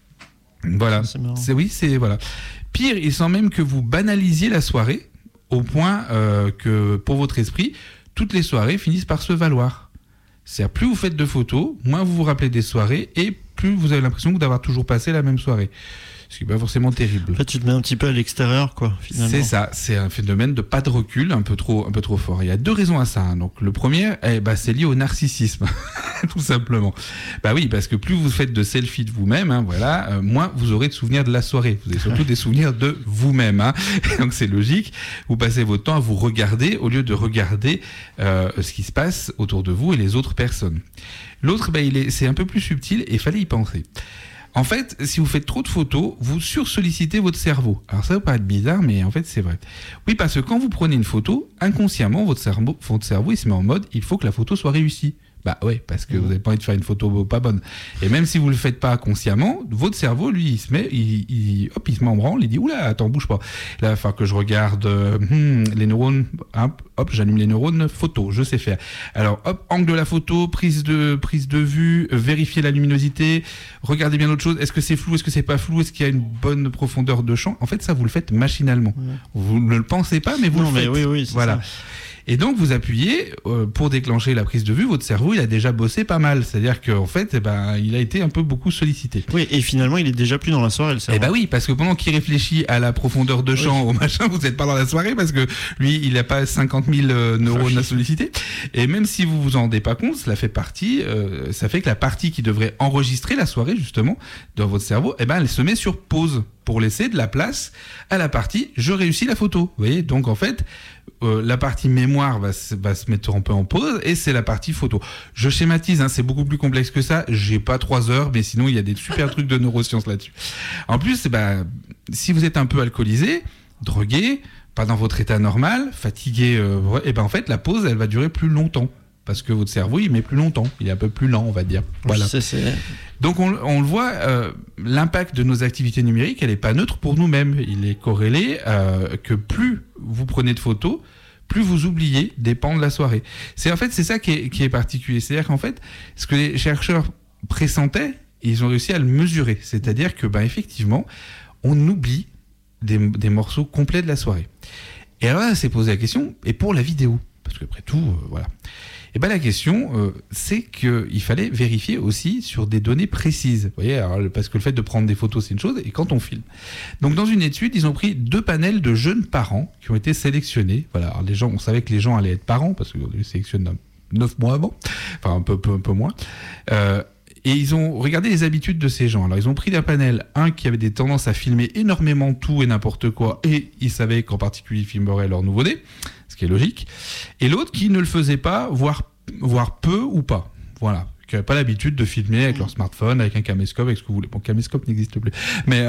Voilà. C'est marrant. C'est, oui, c'est... Voilà. Pire, il semble même que vous banalisiez la soirée au point euh, que, pour votre esprit, toutes les soirées finissent par se valoir. C'est-à-dire, plus vous faites de photos, moins vous vous rappelez des soirées, et plus vous avez l'impression d'avoir toujours passé la même soirée. Ce qui n'est pas forcément terrible. En fait, tu te mets un petit peu à l'extérieur, quoi, finalement. C'est ça, c'est un phénomène de pas de recul un peu trop, un peu trop fort. Il y a deux raisons à ça. Hein. Donc, le premier, eh ben, c'est lié au narcissisme, tout simplement. Bah oui, parce que plus vous faites de selfies de vous-même, hein, voilà, euh, moins vous aurez de souvenirs de la soirée. Vous avez surtout des souvenirs de vous-même. Hein. Donc, c'est logique. Vous passez votre temps à vous regarder au lieu de regarder euh, ce qui se passe autour de vous et les autres personnes. L'autre, bah, il est, c'est un peu plus subtil et il fallait y penser. En fait, si vous faites trop de photos, vous sursollicitez votre cerveau. Alors ça va paraître bizarre, mais en fait c'est vrai. Oui, parce que quand vous prenez une photo, inconsciemment, votre cerveau, votre cerveau il se met en mode, il faut que la photo soit réussie. Bah ouais, parce que vous n'avez pas envie de faire une photo pas bonne. Et même si vous le faites pas consciemment, votre cerveau, lui, il se met, il, il, hop, il se met en branle, il dit, oula, attends, bouge pas. Là, il va falloir que je regarde euh, hmm, les neurones, hop, hop, j'allume les neurones, photo, je sais faire. Alors, hop, angle de la photo, prise de, prise de vue, euh, vérifier la luminosité, regardez bien autre chose, est-ce que c'est flou, est-ce que c'est pas flou, est-ce qu'il y a une bonne profondeur de champ? En fait, ça, vous le faites machinalement. Ouais. Vous ne le pensez pas, mais vous non, le faites. Mais oui, oui, c'est voilà. Ça. Et donc, vous appuyez, euh, pour déclencher la prise de vue, votre cerveau, il a déjà bossé pas mal. C'est-à-dire qu'en fait, eh ben, il a été un peu beaucoup sollicité. Oui, et finalement, il est déjà plus dans la soirée, le cerveau. Eh ben oui, parce que pendant qu'il réfléchit à la profondeur de champ, oui. au machin, vous n'êtes pas dans la soirée parce que lui, il n'a pas cinquante mille euh, neurones à solliciter. Et même si vous vous en rendez pas compte, cela fait partie, euh, ça fait que la partie qui devrait enregistrer la soirée, justement, dans votre cerveau, eh ben, elle se met sur pause pour laisser de la place à la partie « je réussis la photo ». Vous voyez, donc en fait, euh, la partie mémoire va se, va se mettre un peu en pause et c'est la partie photo. Je schématise, hein, c'est beaucoup plus complexe que ça. J'ai pas trois heures, mais sinon il y a des super trucs de neurosciences là-dessus. En plus, bah, si vous êtes un peu alcoolisé, drogué, pas dans votre état normal, fatigué, euh, et ben en fait la pause elle va durer plus longtemps. Parce que votre cerveau, il met plus longtemps. Il est un peu plus lent, on va dire. Voilà. C'est, c'est... Donc, on, on le voit, euh, l'impact de nos activités numériques, elle n'est pas neutre pour nous-mêmes. Il est corrélé euh, que plus vous prenez de photos, plus vous oubliez des pans de la soirée. C'est, en fait, c'est ça qui est, qui est particulier. C'est-à-dire qu'en fait, ce que les chercheurs pressentaient, ils ont réussi à le mesurer. C'est-à-dire que, ben, effectivement, on oublie des, des morceaux complets de la soirée. Et alors là, c'est posé la question, et pour la vidéo? Parce qu'après tout, euh, voilà. Et ben la question, euh, c'est qu'il fallait vérifier aussi sur des données précises. Vous voyez, alors, parce que le fait de prendre des photos, c'est une chose, et quand on filme. Donc, dans une étude, ils ont pris deux panels de jeunes parents qui ont été sélectionnés. Voilà, alors, les gens, on savait que les gens allaient être parents, parce qu'on les sélectionne neuf mois avant, enfin un peu, peu, un peu moins. Euh, et ils ont regardé les habitudes de ces gens. Alors, ils ont pris d'un panel, un qui avait des tendances à filmer énormément tout et n'importe quoi, et ils savaient qu'en particulier, ils filmeraient leur nouveau-né, ce qui est logique, et l'autre qui ne le faisait pas, voire, voire peu ou pas. Voilà. Qui n'avaient pas l'habitude de filmer avec leur smartphone, avec un caméscope, avec ce que vous voulez. Bon, caméscope n'existe plus. Mais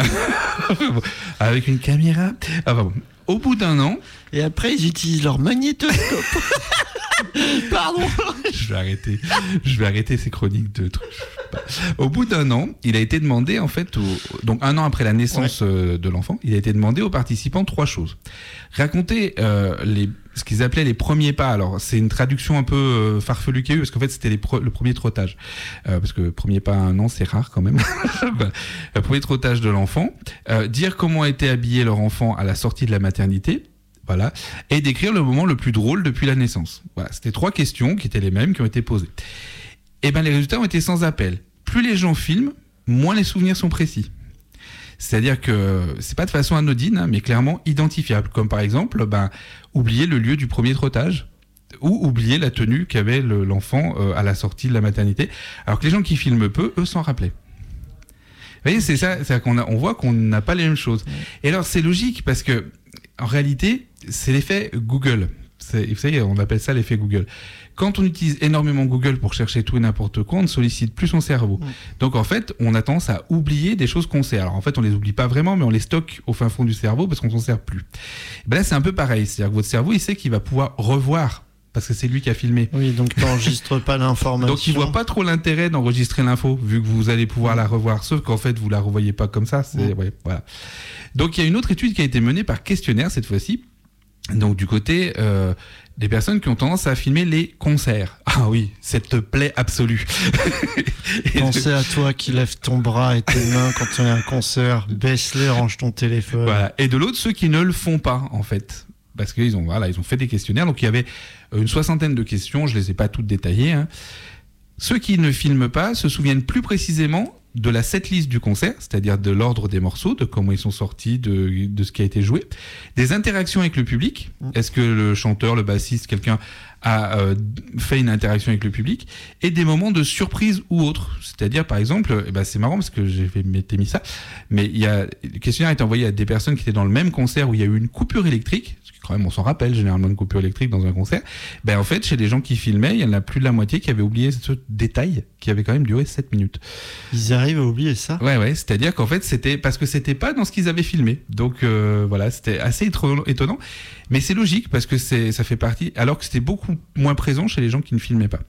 avec une caméra. Enfin bon. Au bout d'un an... Et après, ils utilisent leur magnétoscope. Pardon. je vais arrêter, je vais arrêter ces chroniques de trucs. Au bout d'un an, il a été demandé, en fait, au, donc un an après la naissance ouais. euh, de l'enfant, il a été demandé aux participants trois choses. Raconter euh, les, ce qu'ils appelaient les premiers pas. Alors, c'est une traduction un peu euh, farfelue qu'il y a eu, parce qu'en fait, c'était les pro, le premier trottage. Euh, parce que premier pas à un an, c'est rare quand même. Voilà. Le premier trottage de l'enfant. Euh, dire comment a été habillé leur enfant à la sortie de la maternité. Voilà. Et décrire le moment le plus drôle depuis la naissance. Voilà. C'était trois questions qui étaient les mêmes, qui ont été posées. Et ben, les résultats ont été sans appel. Plus les gens filment, moins les souvenirs sont précis. C'est-à-dire que c'est pas de façon anodine, hein, mais clairement identifiable. Comme par exemple, ben, oublier le lieu du premier trottage ou oublier la tenue qu'avait le, l'enfant euh, à la sortie de la maternité. Alors que les gens qui filment peu, eux, s'en rappelaient. Vous voyez, c'est ça, c'est qu'on a, on voit qu'on n'a pas les mêmes choses. Et alors, c'est logique parce que, en réalité, c'est l'effet Google. C'est, vous savez, on appelle ça l'effet Google. Quand on utilise énormément Google pour chercher tout et n'importe quoi, on ne sollicite plus son cerveau. Mmh. Donc en fait, on a tendance à oublier des choses qu'on sait. Alors en fait, on les oublie pas vraiment, mais on les stocke au fin fond du cerveau parce qu'on s'en sert plus. Ben là, c'est un peu pareil. C'est-à-dire que votre cerveau, il sait qu'il va pouvoir revoir parce que c'est lui qui a filmé. Oui, donc t'enregistres pas l'information. Donc il voit pas trop l'intérêt d'enregistrer l'info, vu que vous allez pouvoir mmh. la revoir. Sauf qu'en fait, vous la revoyez pas comme ça. C'est, mmh. ouais, voilà. Donc il y a une autre étude qui a été menée par questionnaire cette fois-ci. Donc du côté euh, des personnes qui ont tendance à filmer les concerts. Ah oui, cette plaie absolue. Pensez à toi qui lèves ton bras et tes mains quand il y a un concert, baisse-les, range ton téléphone. Voilà. Et de l'autre, ceux qui ne le font pas, en fait. Parce qu'ils ont, voilà, ils ont fait des questionnaires. Donc il y avait une soixantaine de questions, je ne les ai pas toutes détaillées. Hein. Ceux qui ne filment pas se souviennent plus précisément de la setlist du concert, c'est-à-dire de l'ordre des morceaux, de comment ils sont sortis, de, de ce qui a été joué, des interactions avec le public. Est-ce que le chanteur, le bassiste, quelqu'un a euh, fait une interaction avec le public, et des moments de surprise ou autre. C'est-à-dire, par exemple, eh ben, c'est marrant parce que j'ai été mis ça, mais il y a, le questionnaire a été envoyé à des personnes qui étaient dans le même concert où il y a eu une coupure électrique. Quand même, on s'en rappelle généralement une coupure électrique dans un concert. Ben, en fait, chez les gens qui filmaient, il y en a plus de la moitié qui avaient oublié ce détail qui avait quand même duré sept minutes. Ils arrivent à oublier ça? Ouais, ouais. C'est-à-dire qu'en fait, c'était parce que c'était pas dans ce qu'ils avaient filmé. Donc, euh, voilà, c'était assez étonnant. Mais c'est logique parce que c'est, ça fait partie, alors que c'était beaucoup moins présent chez les gens qui ne filmaient pas.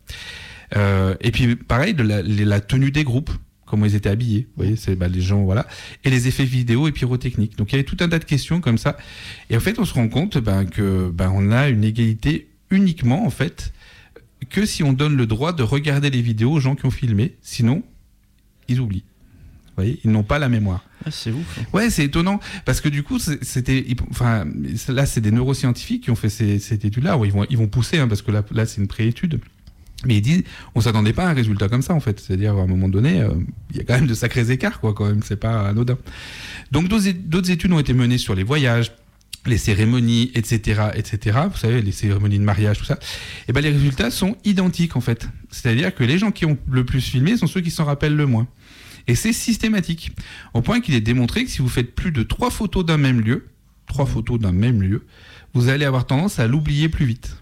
Euh, et puis, pareil, de la, la tenue des groupes. Comment ils étaient habillés, vous voyez, c'est bah, les gens, voilà, et les effets vidéo et pyrotechniques. Donc il y avait tout un tas de questions comme ça, et en fait on se rend compte ben, que ben, on a une égalité uniquement en fait que si on donne le droit de regarder les vidéos aux gens qui ont filmé, sinon ils oublient. Vous voyez, ils n'ont pas la mémoire. Ah, c'est ouf. Hein. Ouais, c'est étonnant parce que du coup, c'était, enfin, là c'est des neuroscientifiques qui ont fait ces, cette étude-là. Ouais, ils vont, ils vont pousser hein, parce que là, là c'est une pré-étude. Mais il dit, on s'attendait pas à un résultat comme ça en fait. C'est-à-dire à un moment donné, euh, il y a quand même de sacrés écarts quoi. Quand même, c'est pas anodin. Donc d'autres, d'autres études ont été menées sur les voyages, les cérémonies, et cetera, et cetera. Vous savez, les cérémonies de mariage, tout ça. Et ben les résultats sont identiques en fait. C'est-à-dire que les gens qui ont le plus filmé sont ceux qui s'en rappellent le moins. Et c'est systématique, au point qu'il est démontré que si vous faites plus de trois photos d'un même lieu, trois photos d'un même lieu, vous allez avoir tendance à l'oublier plus vite.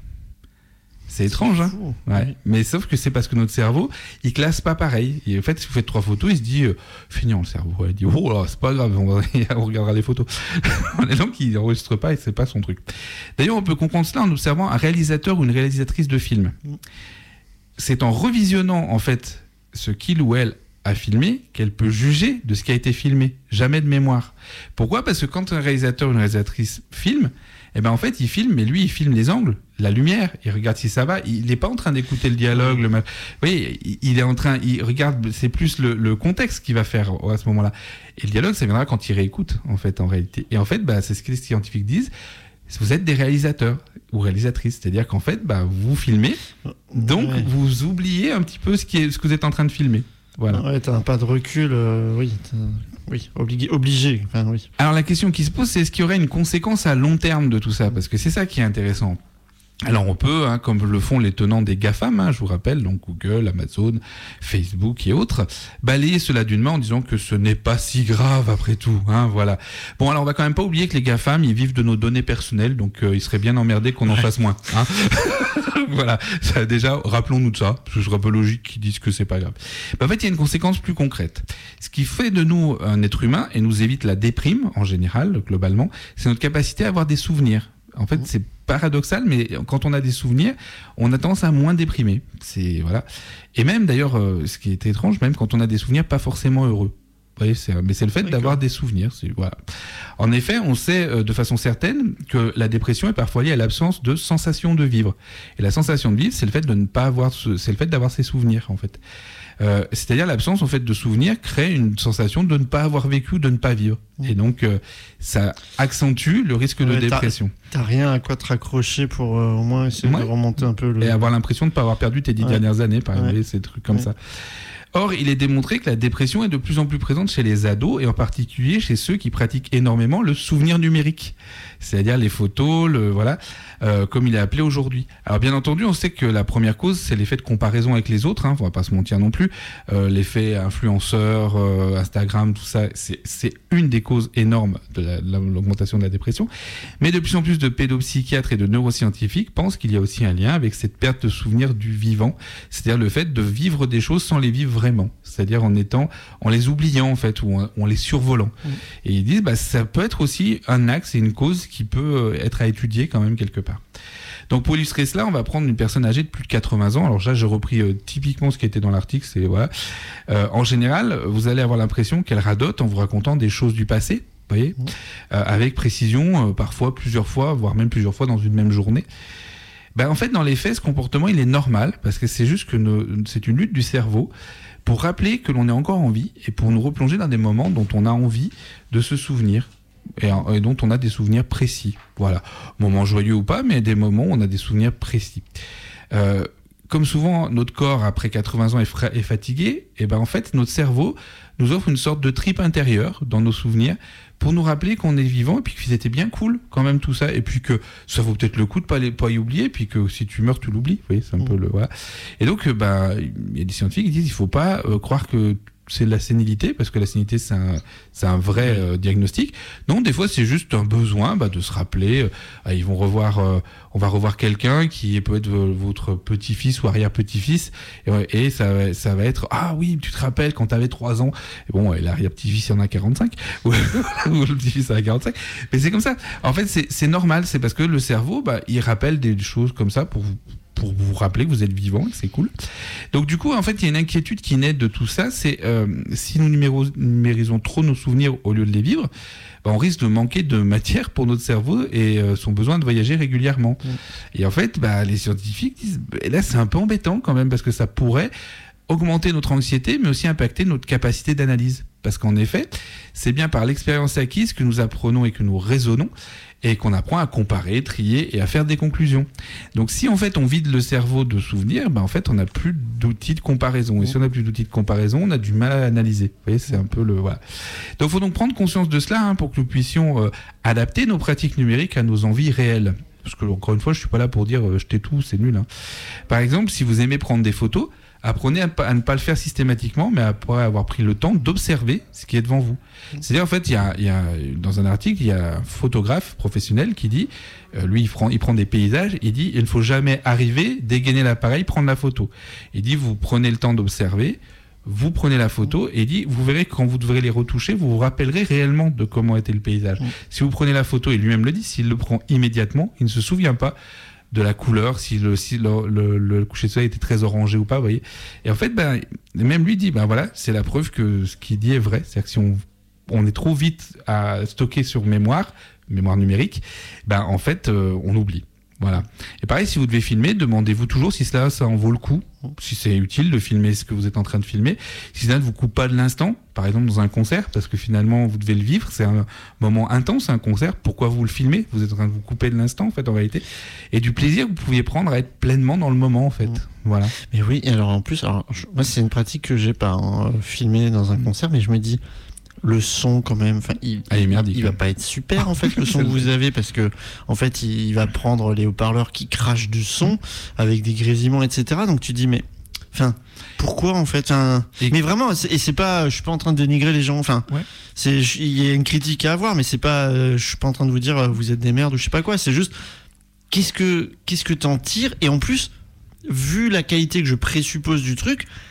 C'est étrange, hein. Ouais. Oui. Mais sauf que c'est parce que notre cerveau, il classe pas pareil. Et en fait, si vous faites trois photos, il se dit, euh, feignant le cerveau. Il dit, oh là, c'est pas grave, on, va, on regardera les photos. Les gens qui n'enregistrent pas, et c'est pas son truc. D'ailleurs, on peut comprendre cela en observant un réalisateur ou une réalisatrice de film. C'est en revisionnant, en fait, ce qu'il ou elle a filmé qu'elle peut juger de ce qui a été filmé. Jamais de mémoire. Pourquoi ? Parce que quand un réalisateur ou une réalisatrice filme, eh ben en fait, il filme, mais lui, il filme les angles, la lumière, il regarde si ça va. Il n'est pas en train d'écouter le dialogue. Le... Vous voyez, il est en train, il regarde, c'est plus le, le contexte qu'il va faire à ce moment-là. Et le dialogue, ça viendra quand il réécoute, en fait, en réalité. Et en fait, bah, c'est ce que les scientifiques disent. Vous êtes des réalisateurs ou réalisatrices, c'est-à-dire qu'en fait, bah, vous filmez, donc ouais. vous oubliez un petit peu ce, qui est, ce que vous êtes en train de filmer. Voilà. Ouais, t'as pas de recul, euh, oui. Oui, obligé. obligé. Enfin, oui. Alors la question qui se pose, c'est est-ce qu'il y aurait une conséquence à long terme de tout ça ? Parce que c'est ça qui est intéressant. Alors on peut, hein, comme le font les tenants des GAFAM, hein, je vous rappelle, donc Google, Amazon, Facebook et autres, balayer cela d'une main en disant que ce n'est pas si grave après tout. Hein, voilà. Bon, alors on va quand même pas oublier que les GAFAM, ils vivent de nos données personnelles, donc euh, ils seraient bien emmerdés qu'on en fasse moins. Hein. Voilà, ça, déjà, rappelons-nous de ça, parce que ce serait un peu logique qu'ils disent que c'est pas grave. Ben, en fait, il y a une conséquence plus concrète. Ce qui fait de nous un être humain et nous évite la déprime, en général, globalement, c'est notre capacité à avoir des souvenirs. En fait, mmh. c'est paradoxal, mais quand on a des souvenirs, on a tendance à moins déprimer. C'est, voilà. Et même, d'ailleurs, euh, ce qui est étrange, même quand on a des souvenirs pas forcément heureux. Vous voyez, c'est, mais c'est le fait D'accord. d'avoir des souvenirs. C'est, voilà. En effet, on sait euh, de façon certaine que la dépression est parfois liée à l'absence de sensation de vivre. Et la sensation de vivre, c'est le fait de ne pas avoir, ce, c'est le fait d'avoir ses souvenirs, en fait. Euh, c'est-à-dire l'absence en fait de souvenirs crée une sensation de ne pas avoir vécu, de ne pas vivre. Mmh. Et donc euh, ça accentue le risque ouais, de dépression. T'as, t'as rien à quoi te raccrocher pour euh, au moins essayer ouais. de remonter un peu le... Et avoir l'impression de ne pas avoir perdu tes dix ouais. dernières années, par exemple, ouais. ces trucs comme ouais. ça. Or, il est démontré que la dépression est de plus en plus présente chez les ados et en particulier chez ceux qui pratiquent énormément le souvenir numérique, c'est-à-dire les photos, le voilà, euh, comme il est appelé aujourd'hui. Alors bien entendu, on sait que la première cause, c'est l'effet de comparaison avec les autres. Hein, on va pas se mentir non plus. Euh, l'effet influenceur, euh, Instagram, tout ça, c'est, c'est une des causes énormes de, la, de l'augmentation de la dépression. Mais de plus en plus de pédopsychiatres et de neuroscientifiques pensent qu'il y a aussi un lien avec cette perte de souvenir du vivant, c'est-à-dire le fait de vivre des choses sans les vivre vraiment, c'est-à-dire en étant, en les oubliant en fait, ou en, en les survolant. Mmh. Et ils disent, bah, ça peut être aussi un axe et une cause qui peut être à étudier quand même quelque part. Donc pour illustrer cela, on va prendre une personne âgée de plus de quatre-vingts ans. Alors là, j'ai repris euh, typiquement ce qui était dans l'article. C'est voilà. Euh, en général, vous allez avoir l'impression qu'elle radote en vous racontant des choses du passé, vous voyez, mmh. euh, avec précision, euh, parfois plusieurs fois, voire même plusieurs fois dans une même journée. Ben, en fait, dans les faits, ce comportement, il est normal parce que c'est juste que nos, c'est une lutte du cerveau pour rappeler que l'on est encore en vie et pour nous replonger dans des moments dont on a envie de se souvenir et, et dont on a des souvenirs précis. Voilà, moments joyeux ou pas, mais des moments où on a des souvenirs précis. Euh, comme souvent, notre corps, après quatre-vingts ans, est, fra- est fatigué, et ben en fait, notre cerveau nous offre une sorte de trip intérieure dans nos souvenirs pour nous rappeler qu'on est vivant et puis que c'était bien cool quand même tout ça, et puis que ça vaut peut-être le coup de pas les, pas y oublier, puis que si tu meurs, tu l'oublies. Vous voyez, c'est un mmh. peu le voilà. Et donc, euh, bah, il y a des scientifiques qui disent il faut pas euh, croire que c'est de la sénilité, parce que la sénilité, c'est un, c'est un vrai euh, diagnostic. Non, des fois, c'est juste un besoin bah, de se rappeler. Euh, ils vont revoir, euh, on va revoir quelqu'un qui peut être votre petit-fils ou arrière-petit-fils, et, et ça, ça va être ah oui, tu te rappelles quand t'avais trois ans. Et bon, et l'arrière-petit-fils, il en a quarante-cinq, ou, ou le petit-fils en a quarante-cinq. Mais c'est comme ça. En fait, c'est, c'est normal. C'est parce que le cerveau, bah, il rappelle des choses comme ça pour vous. pour vous rappeler que vous êtes vivant, c'est cool. Donc du coup, en fait, il y a une inquiétude qui naît de tout ça, c'est euh, si nous numéro- numérisons trop nos souvenirs au lieu de les vivre, bah, on risque de manquer de matière pour notre cerveau et euh, son besoin de voyager régulièrement. Mmh. Et en fait, bah, les scientifiques disent, bah, là c'est un peu embêtant quand même, parce que ça pourrait augmenter notre anxiété, mais aussi impacter notre capacité d'analyse. Parce qu'en effet, c'est bien par l'expérience acquise que nous apprenons et que nous raisonnons, et qu'on apprend à comparer, trier et à faire des conclusions. Donc si en fait on vide le cerveau de souvenirs, ben en fait on n'a plus d'outils de comparaison. Et si on n'a plus d'outils de comparaison, on a du mal à analyser. Vous voyez, c'est un peu le voilà. Donc il faut donc prendre conscience de cela hein, pour que nous puissions euh, adapter nos pratiques numériques à nos envies réelles. Parce que encore une fois, je suis pas là pour dire euh, jetez tout, c'est nul. Hein. Par exemple, si vous aimez prendre des photos, apprenez à, à ne pas le faire systématiquement, mais après avoir pris le temps d'observer ce qui est devant vous. C'est-à-dire, en fait, il y a, il y a, dans un article, il y a un photographe professionnel qui dit, euh, lui, il prend, il prend des paysages, il dit, il ne faut jamais arriver, dégainer l'appareil, prendre la photo. Il dit, vous prenez le temps d'observer, vous prenez la photo, et il dit, vous verrez quand vous devrez les retoucher, vous vous rappellerez réellement de comment était le paysage. Mmh. Si vous prenez la photo, et lui-même le dit, s'il le prend immédiatement, il ne se souvient pas de la couleur, si le, si le, le, le coucher de soleil était très orangé ou pas, vous voyez. Et en fait, ben, même lui dit, ben voilà, c'est la preuve que ce qu'il dit est vrai. C'est-à-dire que si on, on est trop vite à stocker sur mémoire, mémoire numérique, ben en fait, euh, on oublie. Voilà. Et pareil, si vous devez filmer, demandez-vous toujours si cela, ça en vaut le coup, si c'est utile de filmer ce que vous êtes en train de filmer, si cela ne vous coupe pas de l'instant, par exemple dans un concert, parce que finalement vous devez le vivre, c'est un moment intense, un concert, pourquoi vous le filmez ? Vous êtes en train de vous couper de l'instant, en fait, en réalité, et du plaisir que vous pouviez prendre à être pleinement dans le moment, en fait. Mmh. Voilà. Mais oui, alors en plus, alors, je, moi c'est une pratique que j'ai pas, hein, filmer dans un concert, mais je me dis, le son quand même, enfin il, ah, il, merdique, il va pas être super en fait le son que vous avez, parce que en fait il va prendre les haut-parleurs qui crachent du son avec des grésillements, etc. Donc tu dis mais enfin pourquoi en fait un... mais vraiment c'est, et c'est pas, je suis pas en train de dénigrer les gens, enfin ouais. c'est, il y a une critique à avoir, mais c'est pas, euh, je suis pas en train de vous dire euh, vous êtes des merdes ou je sais pas quoi, c'est juste qu'est-ce que qu'est-ce que t'en tires, et en plus vu la qualité que je présuppose du truc,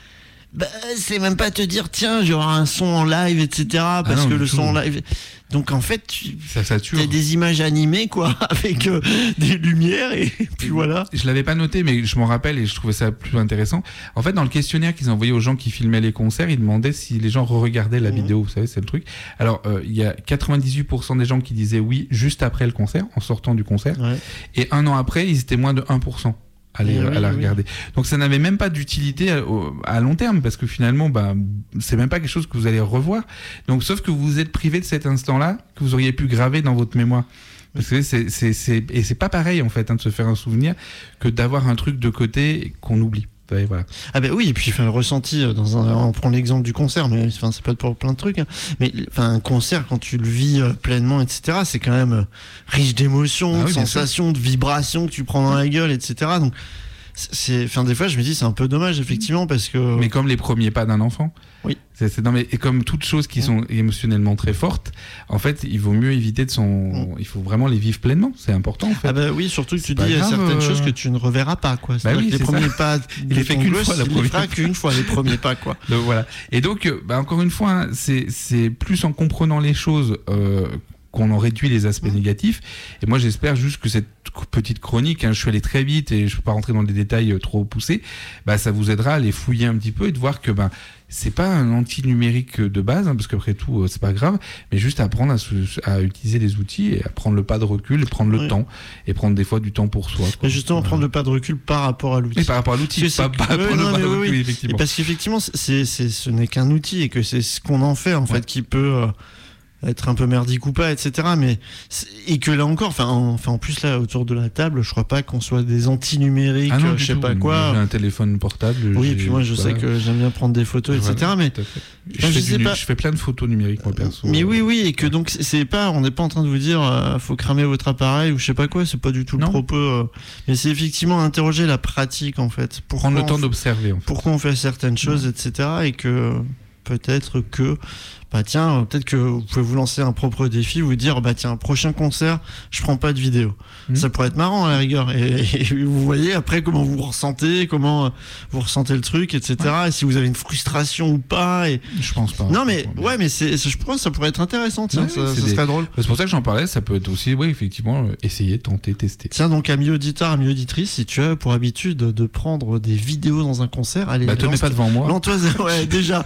bah, c'est même pas te dire tiens j'aurai un son en live etc parce ah non, que le tout. son en live donc en fait tu ça sature. t'as des images animées quoi avec euh, des lumières et puis voilà. Je l'avais pas noté mais je m'en rappelle et je trouvais ça plus intéressant. En fait dans le questionnaire qu'ils envoyaient aux gens qui filmaient les concerts, ils demandaient si les gens re-regardaient la mmh. vidéo, vous savez c'est le truc. Alors il euh, y a quatre-vingt-dix-huit pour cent des gens qui disaient oui juste après le concert, en sortant du concert, ouais. et un an après ils étaient moins de un pour cent. À, les, oui, à la oui. regarder. Donc ça n'avait même pas d'utilité à, à long terme parce que finalement bah, c'est même pas quelque chose que vous allez revoir. Donc sauf que vous vous êtes privé de cet instant-là que vous auriez pu graver dans votre mémoire. Parce que c'est, c'est, c'est, et c'est pas pareil en fait hein, de se faire un souvenir que d'avoir un truc de côté qu'on oublie. Ouais, voilà. Ah ben oui, et puis enfin, le ressenti dans un, on prend l'exemple du concert, mais enfin c'est pas pour plein de trucs, hein, mais enfin un concert quand tu le vis euh, pleinement, et cetera. C'est quand même euh, riche d'émotions, ah, de oui, sensations, de vibrations que tu prends dans la gueule, et cetera. Donc c'est, enfin des fois je me dis c'est un peu dommage effectivement parce que. Mais comme les premiers pas d'un enfant. Oui. C'est, c'est, non mais et comme toutes choses qui sont émotionnellement très fortes, en fait, il vaut mieux éviter de son. Mm. Il faut vraiment les vivre pleinement. C'est important. En fait. Ah bah oui, surtout que c'est tu dis grave, certaines euh... choses que tu ne reverras pas quoi. Bah oui, les premiers ça. Pas. Il les fait qu'une fois. Il les fera qu'une fois les premiers pas quoi. Donc voilà. Et donc, bah, encore une fois, hein, c'est c'est plus en comprenant les choses. Euh, qu'on en réduit les aspects mmh. négatifs. Et moi, j'espère juste que cette petite chronique, hein, je suis allé très vite et je ne peux pas rentrer dans des détails trop poussés, bah, ça vous aidera à les fouiller un petit peu et de voir que bah, c'est pas un anti-numérique de base, hein, parce qu'après tout, c'est pas grave, mais juste apprendre à, se, à utiliser les outils et à prendre le pas de recul et prendre le oui. temps et prendre des fois du temps pour soi. Quoi. Mais justement, voilà. prendre le pas de recul par rapport à l'outil. Et par rapport à l'outil, pas, pas que... prendre non, le pas de oui, recul, oui. effectivement. Et parce qu'effectivement, c'est, c'est, ce n'est qu'un outil et que c'est ce qu'on en fait, en ouais. fait, qui peut... Euh, être un peu merdique ou pas, et cetera. Mais et que là encore, enfin, en, enfin en plus là autour de la table, je crois pas qu'on soit des anti-numériques, ah non, je sais tout. pas quoi. J'ai un téléphone portable. Oui, et puis moi je voilà. sais que j'aime bien prendre des photos, voilà, et cetera. Mais je, enfin, je, sais nu- pas... je fais plein de photos numériques moi perso. Mais oui, oui, et que donc c'est pas, on n'est pas en train de vous dire, euh, faut cramer votre appareil ou je sais pas quoi. C'est pas du tout non. le propos. Euh, mais c'est effectivement interroger la pratique en fait. Pourquoi prendre le temps f... d'observer. En fait. Pourquoi on fait certaines choses, ouais. et cetera. Et que peut-être que bah tiens, peut-être que vous pouvez vous lancer un propre défi, vous dire bah tiens, prochain concert, je prends pas de vidéo. Mmh. Ça pourrait être marrant à la rigueur. Et, et vous voyez après comment vous ressentez, comment vous ressentez le truc, et cetera. Ouais. Et si vous avez une frustration ou pas. Et... Je pense pas. Non mais ouais, mais c'est, je pense que ça pourrait être intéressant. Tiens, ouais, ça, ça des... serait drôle. C'est pour ça que j'en parlais. Ça peut être aussi, oui, effectivement, essayer, tenter, tester. Tiens, donc amis auditeurs, amis auditrices, si tu as pour habitude de prendre des vidéos dans un concert, allez. Bah te mets pas devant moi. L'Antoise, ouais, déjà.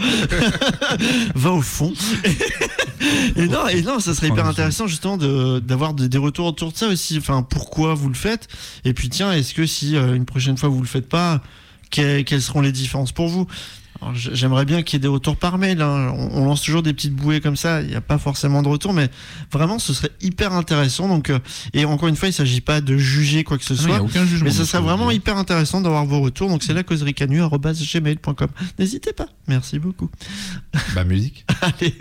Va au fond. et non, et non, ça serait hyper intéressant justement de, d'avoir des, des retours autour de ça aussi. Enfin, pourquoi vous le faites ? Et puis tiens, est-ce que si euh, une prochaine fois vous le faites pas, que, quelles seront les différences pour vous ? Alors, j'aimerais bien qu'il y ait des retours par mail. Hein. On, on lance toujours des petites bouées comme ça. Il n'y a pas forcément de retour, mais vraiment, ce serait hyper intéressant. Donc, euh, et encore une fois, il ne s'agit pas de juger quoi que ce ah, soit, aucun jugement, mais ce serait vraiment dire. hyper intéressant d'avoir vos retours. Donc, c'est la causerie canu arobase gmail point com. N'hésitez pas. Merci beaucoup. Bah, musique. Allez.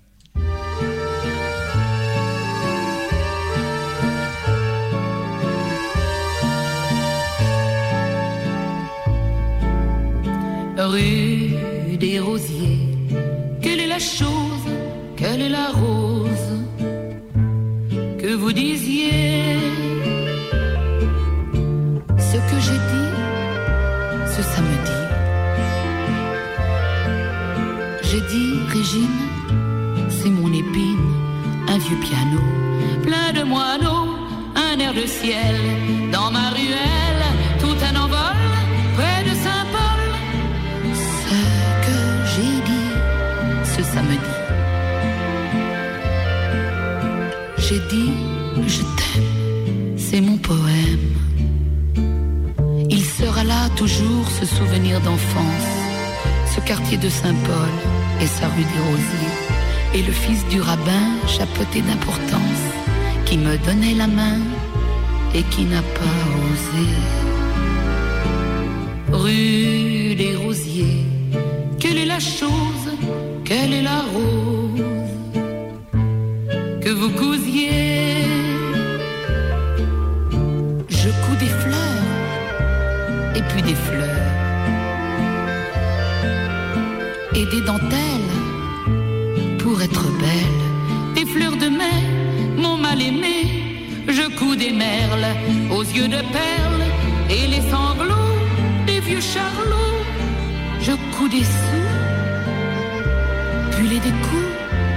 Rue des Rosiers, quelle est la chose, quelle est la rose que vous disiez? Ce que j'ai dit, ce samedi. J'ai dit, Régine, c'est mon épine, un vieux piano, plein de moineaux, un air de ciel, dans ma ruelle, tout un envol, près de Saint-Paul. Ce que j'ai dit, ce samedi. J'ai dit, je t'aime, c'est mon poème. Il sera là toujours ce souvenir d'enfance, ce quartier de Saint-Paul et sa rue des Rosiers, et le fils du rabbin chapeauté d'importance, qui me donnait la main et qui n'a pas osé. Rue des Rosiers, quelle est la chose, quelle est la rose que vous cousiez? Je couds des fleurs et puis des fleurs et des dentelles pour être belle, des fleurs de mai, mon mal-aimé. Je couds des merles aux yeux de perles et les sanglots des vieux charlots je couds des sous, puis les découpe.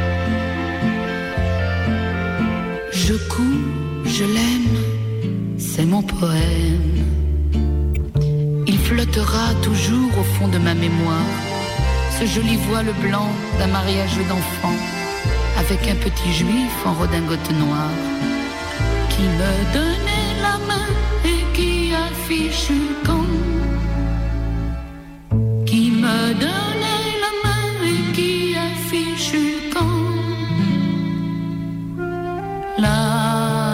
Je couds, je l'aime, c'est mon poème. Il flottera toujours au fond de ma mémoire, ce joli voile blanc d'un mariage d'enfant, avec un petit juif en redingote noire, qui me donnait la main et qui affiche le camp. Qui me donnait la main et qui affiche le camp. La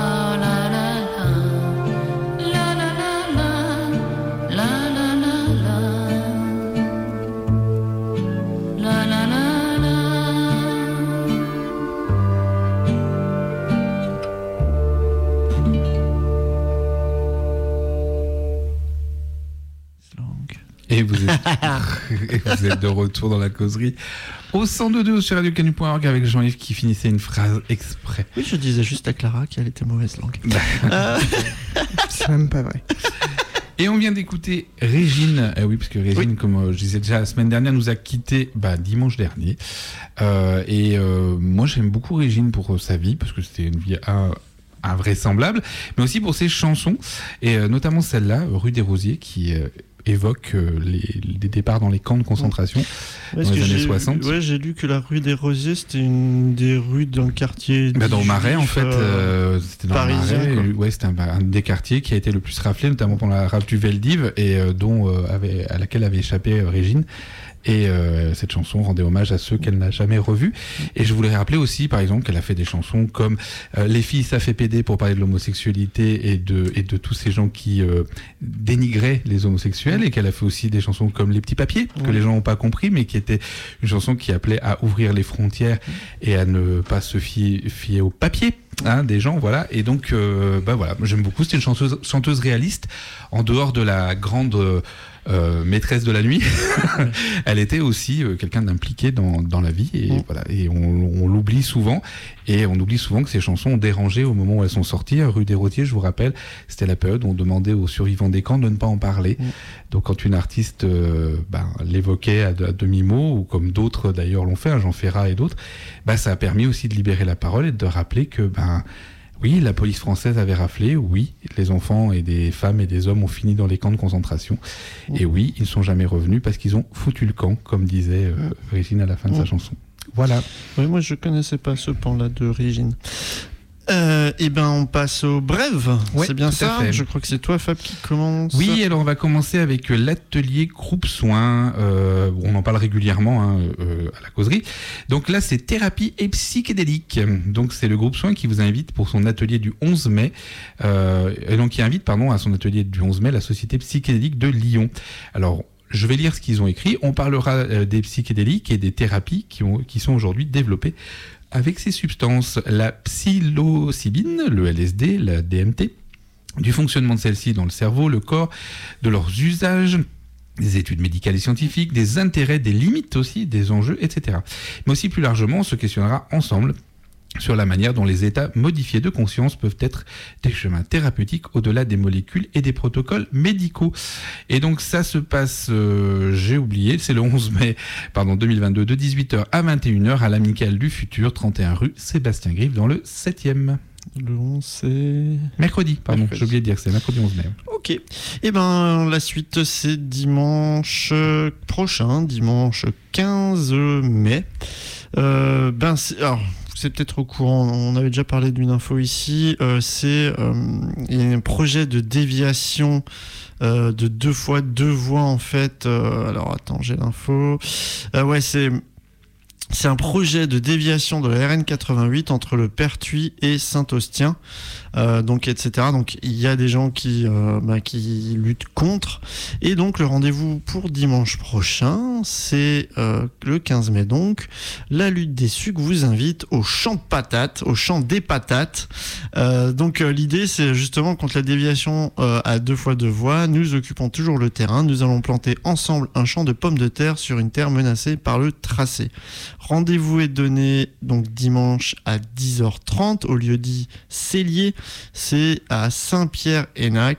Et vous, êtes... et vous êtes de retour dans la causerie au cent deux deux sur radio canu point org avec Jean-Yves qui finissait une phrase exprès. Oui, je disais juste à Clara qu'elle était mauvaise langue. euh... C'est même pas vrai. Et on vient d'écouter Régine. Eh oui, parce que Régine, oui. comme euh, je disais déjà la semaine dernière, nous a quittés bah, dimanche dernier. Euh, et euh, moi, j'aime beaucoup Régine pour euh, sa vie, parce que c'était une vie à... invraisemblable, mais aussi pour ses chansons, et euh, notamment celle-là, Rue des Rosiers, qui euh, évoque euh, les, les départs dans les camps de concentration ouais, dans les années j'ai, soixante. Ouais, j'ai lu que la rue des Rosiers, c'était une des rues dans le quartier... Bah, dans le Marais, en fait, euh, euh, c'était dans parisien, le Marais. quoi. Ouais, c'était un, un des quartiers qui a été le plus raflé, notamment pendant la rafle du Veldiv, et euh, dont, euh, avait, à laquelle avait échappé euh, Régine. Et euh, cette chanson rendait hommage à ceux qu'elle n'a jamais revus. Et je voulais rappeler aussi, par exemple, qu'elle a fait des chansons comme euh, Les filles, ça fait péder, pour parler de l'homosexualité et de, et de tous ces gens qui euh, dénigraient les homosexuels, et qu'elle a fait aussi des chansons comme Les petits papiers, que ouais. les gens n'ont pas compris, mais qui était une chanson qui appelait à ouvrir les frontières et à ne pas se fier, fier aux papiers. Hein, des gens, voilà. Et donc, euh, bah voilà, j'aime beaucoup. C'était une chanteuse, chanteuse réaliste, en dehors de la grande euh, euh, maîtresse de la nuit. Elle était aussi euh, quelqu'un d'impliqué dans, dans la vie, et mm. voilà. Et on, on l'oublie souvent, et on oublie souvent que ces chansons ont dérangé au moment où elles sont sorties. Rue des Rosiers, je vous rappelle, c'était la période où on demandait aux survivants des camps de ne pas en parler. Mm. Donc, quand une artiste euh, bah, l'évoquait à, à demi-mot, ou comme d'autres d'ailleurs l'ont fait, hein, Jean Ferrat et d'autres, bah, ça a permis aussi de libérer la parole et de rappeler que bah, oui, la police française avait raflé, oui, les enfants et des femmes et des hommes ont fini dans les camps de concentration, mmh. et oui, ils ne sont jamais revenus parce qu'ils ont foutu le camp, comme disait euh, Régine à la fin de mmh. sa chanson. Voilà. Oui, moi je connaissais pas ce pan-là de Régine. Euh, et ben on passe au brève, ouais, c'est bien ça. Fait. Je crois que c'est toi, Fab, qui commence. Oui, alors on va commencer avec l'atelier groupe soins. Euh, on en parle régulièrement hein, euh, à la causerie. Donc là, c'est thérapie et psychédélique. Donc c'est le groupe soins qui vous invite pour son atelier du onze mai. Euh, et donc qui invite, pardon, à son atelier du onze mai la Société psychédélique de Lyon. Alors je vais lire ce qu'ils ont écrit. On parlera euh, des psychédéliques et des thérapies qui, ont, qui sont aujourd'hui développées avec ces substances, la psilocybine, le L S D, la D M T, du fonctionnement de celle-ci dans le cerveau, le corps, de leurs usages, des études médicales et scientifiques, des intérêts, des limites aussi, des enjeux, et cetera. Mais aussi plus largement, on se questionnera ensemble sur la manière dont les états modifiés de conscience peuvent être des chemins thérapeutiques au-delà des molécules et des protocoles médicaux. Et donc ça se passe, euh, j'ai oublié, c'est le onze mai pardon, deux mille vingt-deux, de dix-huit heures à vingt et une heures à l'Amicale du Futur, trente et un rue Sébastien Grive, dans le septième. Le onze, c'est... Mercredi, pardon, Mercredi. j'ai oublié de dire que c'est mercredi onze mai. Ok. Et ben la suite, c'est dimanche prochain, dimanche quinze mai. Euh, ben, c'est... Alors... C'est peut-être au courant, on avait déjà parlé d'une info ici, euh, c'est euh, il y a un projet de déviation euh, de deux fois deux voies en fait. Euh, alors attends, j'ai l'info. Euh, ouais, c'est c'est un projet de déviation de la R N quatre-vingt-huit entre le Pertuis et Saint-Austien. Euh, donc et cetera. Donc il y a des gens qui euh, bah, qui luttent contre, et donc le rendez-vous pour dimanche prochain, c'est euh, le quinze mai. Donc la lutte des sucs vous invite au champ de patates, au champ des patates. Euh, donc euh, l'idée, c'est justement contre la déviation euh, à deux fois deux voies. Nous occupons toujours le terrain. Nous allons planter ensemble un champ de pommes de terre sur une terre menacée par le tracé. Rendez-vous est donné donc dimanche à dix heures trente au lieu dit Cellier. C'est à Saint-Pierre-Hénac.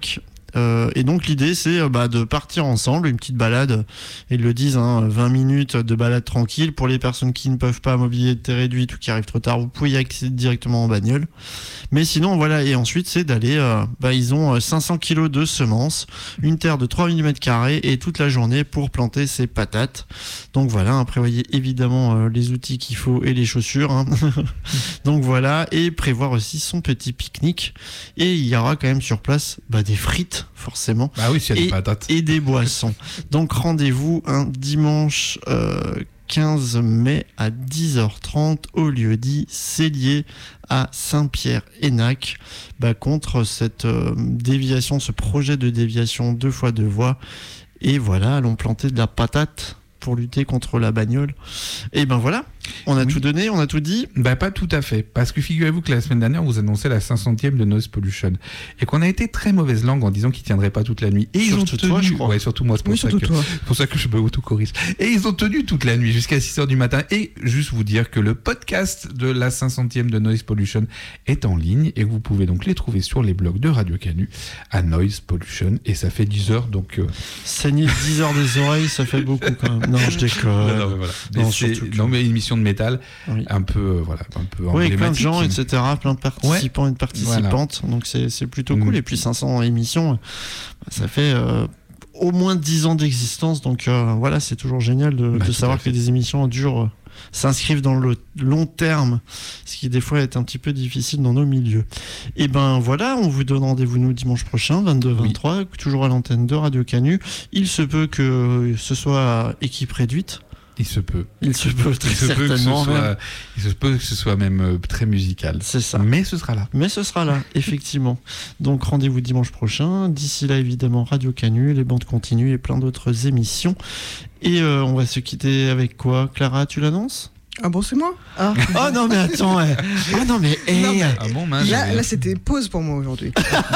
Euh, et donc l'idée c'est euh, bah, de partir ensemble, une petite balade, ils le disent, hein, vingt minutes de balade tranquille. Pour les personnes qui ne peuvent pas, mobilité réduite ou qui arrivent trop tard, vous pouvez y accéder directement en bagnole. Mais sinon voilà, et ensuite c'est d'aller, euh, bah, ils ont euh, cinq cents kilos de semences, une terre de trois millimètres carrés et toute la journée pour planter ces patates. Donc voilà, hein, prévoyez évidemment euh, les outils qu'il faut et les chaussures, hein. Donc voilà, et prévoir aussi son petit pique-nique. Et il y aura quand même sur place bah, des frites, forcément. Ah oui, s'il y a et, des patates. Et des boissons. Donc rendez-vous un dimanche euh, quinze mai à dix heures trente au lieu-dit Célier à Saint-Pierre-Hénac, bah, contre cette euh, déviation, ce projet de déviation deux fois deux voies. Et voilà, allons planter de la patate pour lutter contre la bagnole. Et ben voilà, on a oui. tout donné, on a tout dit. Bah pas tout à fait, parce que figurez-vous que la semaine dernière, on vous annonçait la cinq centième de Noise Pollution, et qu'on a été très mauvaise langue en disant qu'ils tiendraient pas toute la nuit. Et surtout ils ont tenu, toi, je crois. Ouais, surtout moi, c'est pour, Oui, ça surtout que, toi. c'est pour ça que je me auto-corrige. Et ils ont tenu toute la nuit, jusqu'à six heures du matin. Et juste vous dire que le podcast de la cinq centième de Noise Pollution est en ligne, et que vous pouvez donc les trouver sur les blogs de Radio Canu à Noise Pollution, et ça fait dix heures, donc... Euh... Saigner dix heures des oreilles, ça fait beaucoup quand même. Non, je déconne. Non, non, mais voilà. Non, Mais c'est- surtout que- non, mais une émission de métal, Oui. un peu, euh, voilà, un peu Oui, avec plein de emblématique. gens, et cetera. Plein de participants et de participantes. Donc c'est, c'est plutôt cool. Mm. Et puis cinq cents émissions, bah, ça fait euh, au moins dix ans d'existence. Donc euh, voilà, c'est toujours génial de, Bah, de tout savoir à que fait. des émissions durent, euh, s'inscrivent dans le long terme, ce qui des fois est un petit peu difficile dans nos milieux. Et ben voilà, on vous donne rendez-vous nous dimanche prochain, vingt-deux vingt-trois, toujours à l'antenne de Radio Canu. Il se peut que ce soit équipe réduite. Il se peut. Il se peut très Il se peut que ce certainement même. soit, il se peut que ce soit même euh, très musical. C'est ça. Mais ce sera là. Mais ce sera là, effectivement. Donc rendez-vous dimanche prochain. D'ici là, évidemment, Radio Canu, les bandes continuent et plein d'autres émissions. Et euh, on va se quitter avec quoi? Clara, tu l'annonces? Ah bon, c'est moi ah. Oh non, mais attends. eh. Oh non, mais, eh. Non, mais- Ah bon, mince. Là, j'avais- là c'était pause pour moi aujourd'hui.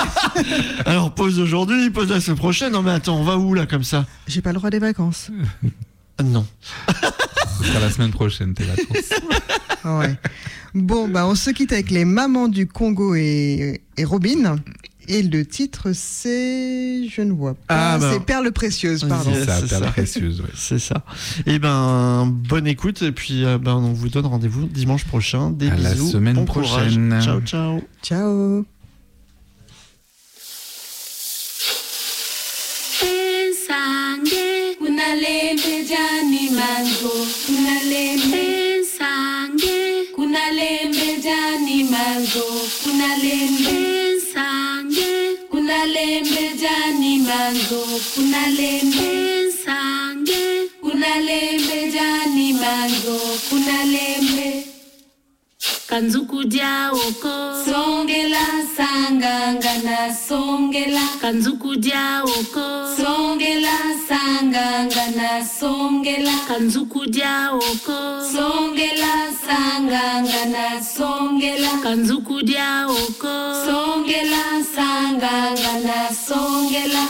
Alors pause aujourd'hui, pause la semaine prochaine. Non, mais attends, on va où là comme ça? J'ai pas le droit des vacances. Ah, non. Ce sera la semaine prochaine, tes vacances. Ah ouais. Bon, bah on se quitte avec les mamans du Congo et, et Robin. Et le titre, c'est... Je ne vois pas. Ah, bah. C'est Perles précieuses, pardon. Yes, ça, c'est perle ça. précieuse, ouais. C'est ça. Et ben, bonne écoute. Et puis, euh, ben, on vous donne rendez-vous dimanche prochain. Des À la bisous. semaine bon prochaine. courage. Ciao, ciao. Ciao. Sangue, kuna lembe jani mango, kuna lembe sangue, kuna lembe jani mango, kuna lembe sangue, kuna lembe jani mango, kuna lembe sangue, kuna lembe jani mango, kuna lembe Kanzuku dia oko Songela sangangana songela Kanzuku dia oko Songela sangangana songela Kanzuku dia oko Songela sangangana songela Kanzuku dia oko Songela sangangana songela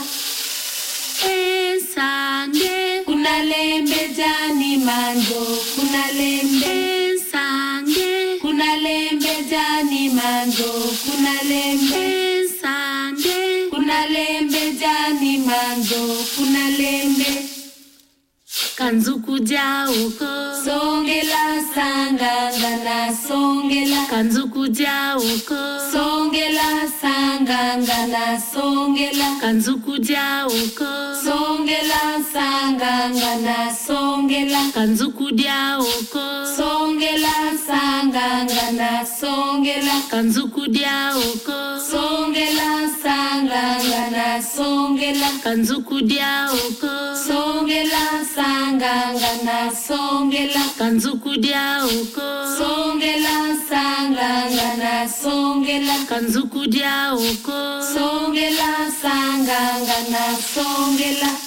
Esange kuna lembe jani mango kuna lembe sange kuna lembe jani mango kuna lembe sange kuna lembe jani mango kuna lembe Kanzuku dia oko Songela sangangana songela Kanzuku dia oko Songela sangangana songela Kanzuku dia oko Songela sangangana songela Kanzuku dia oko Songela sangangana songela Kanzuku dia oko Songela sangangana songela Kanzuku dia oko Songela sangangana songela Kanzuku dia oko Songela sangangana songela Kanzuku dia oko Songela sangangana songela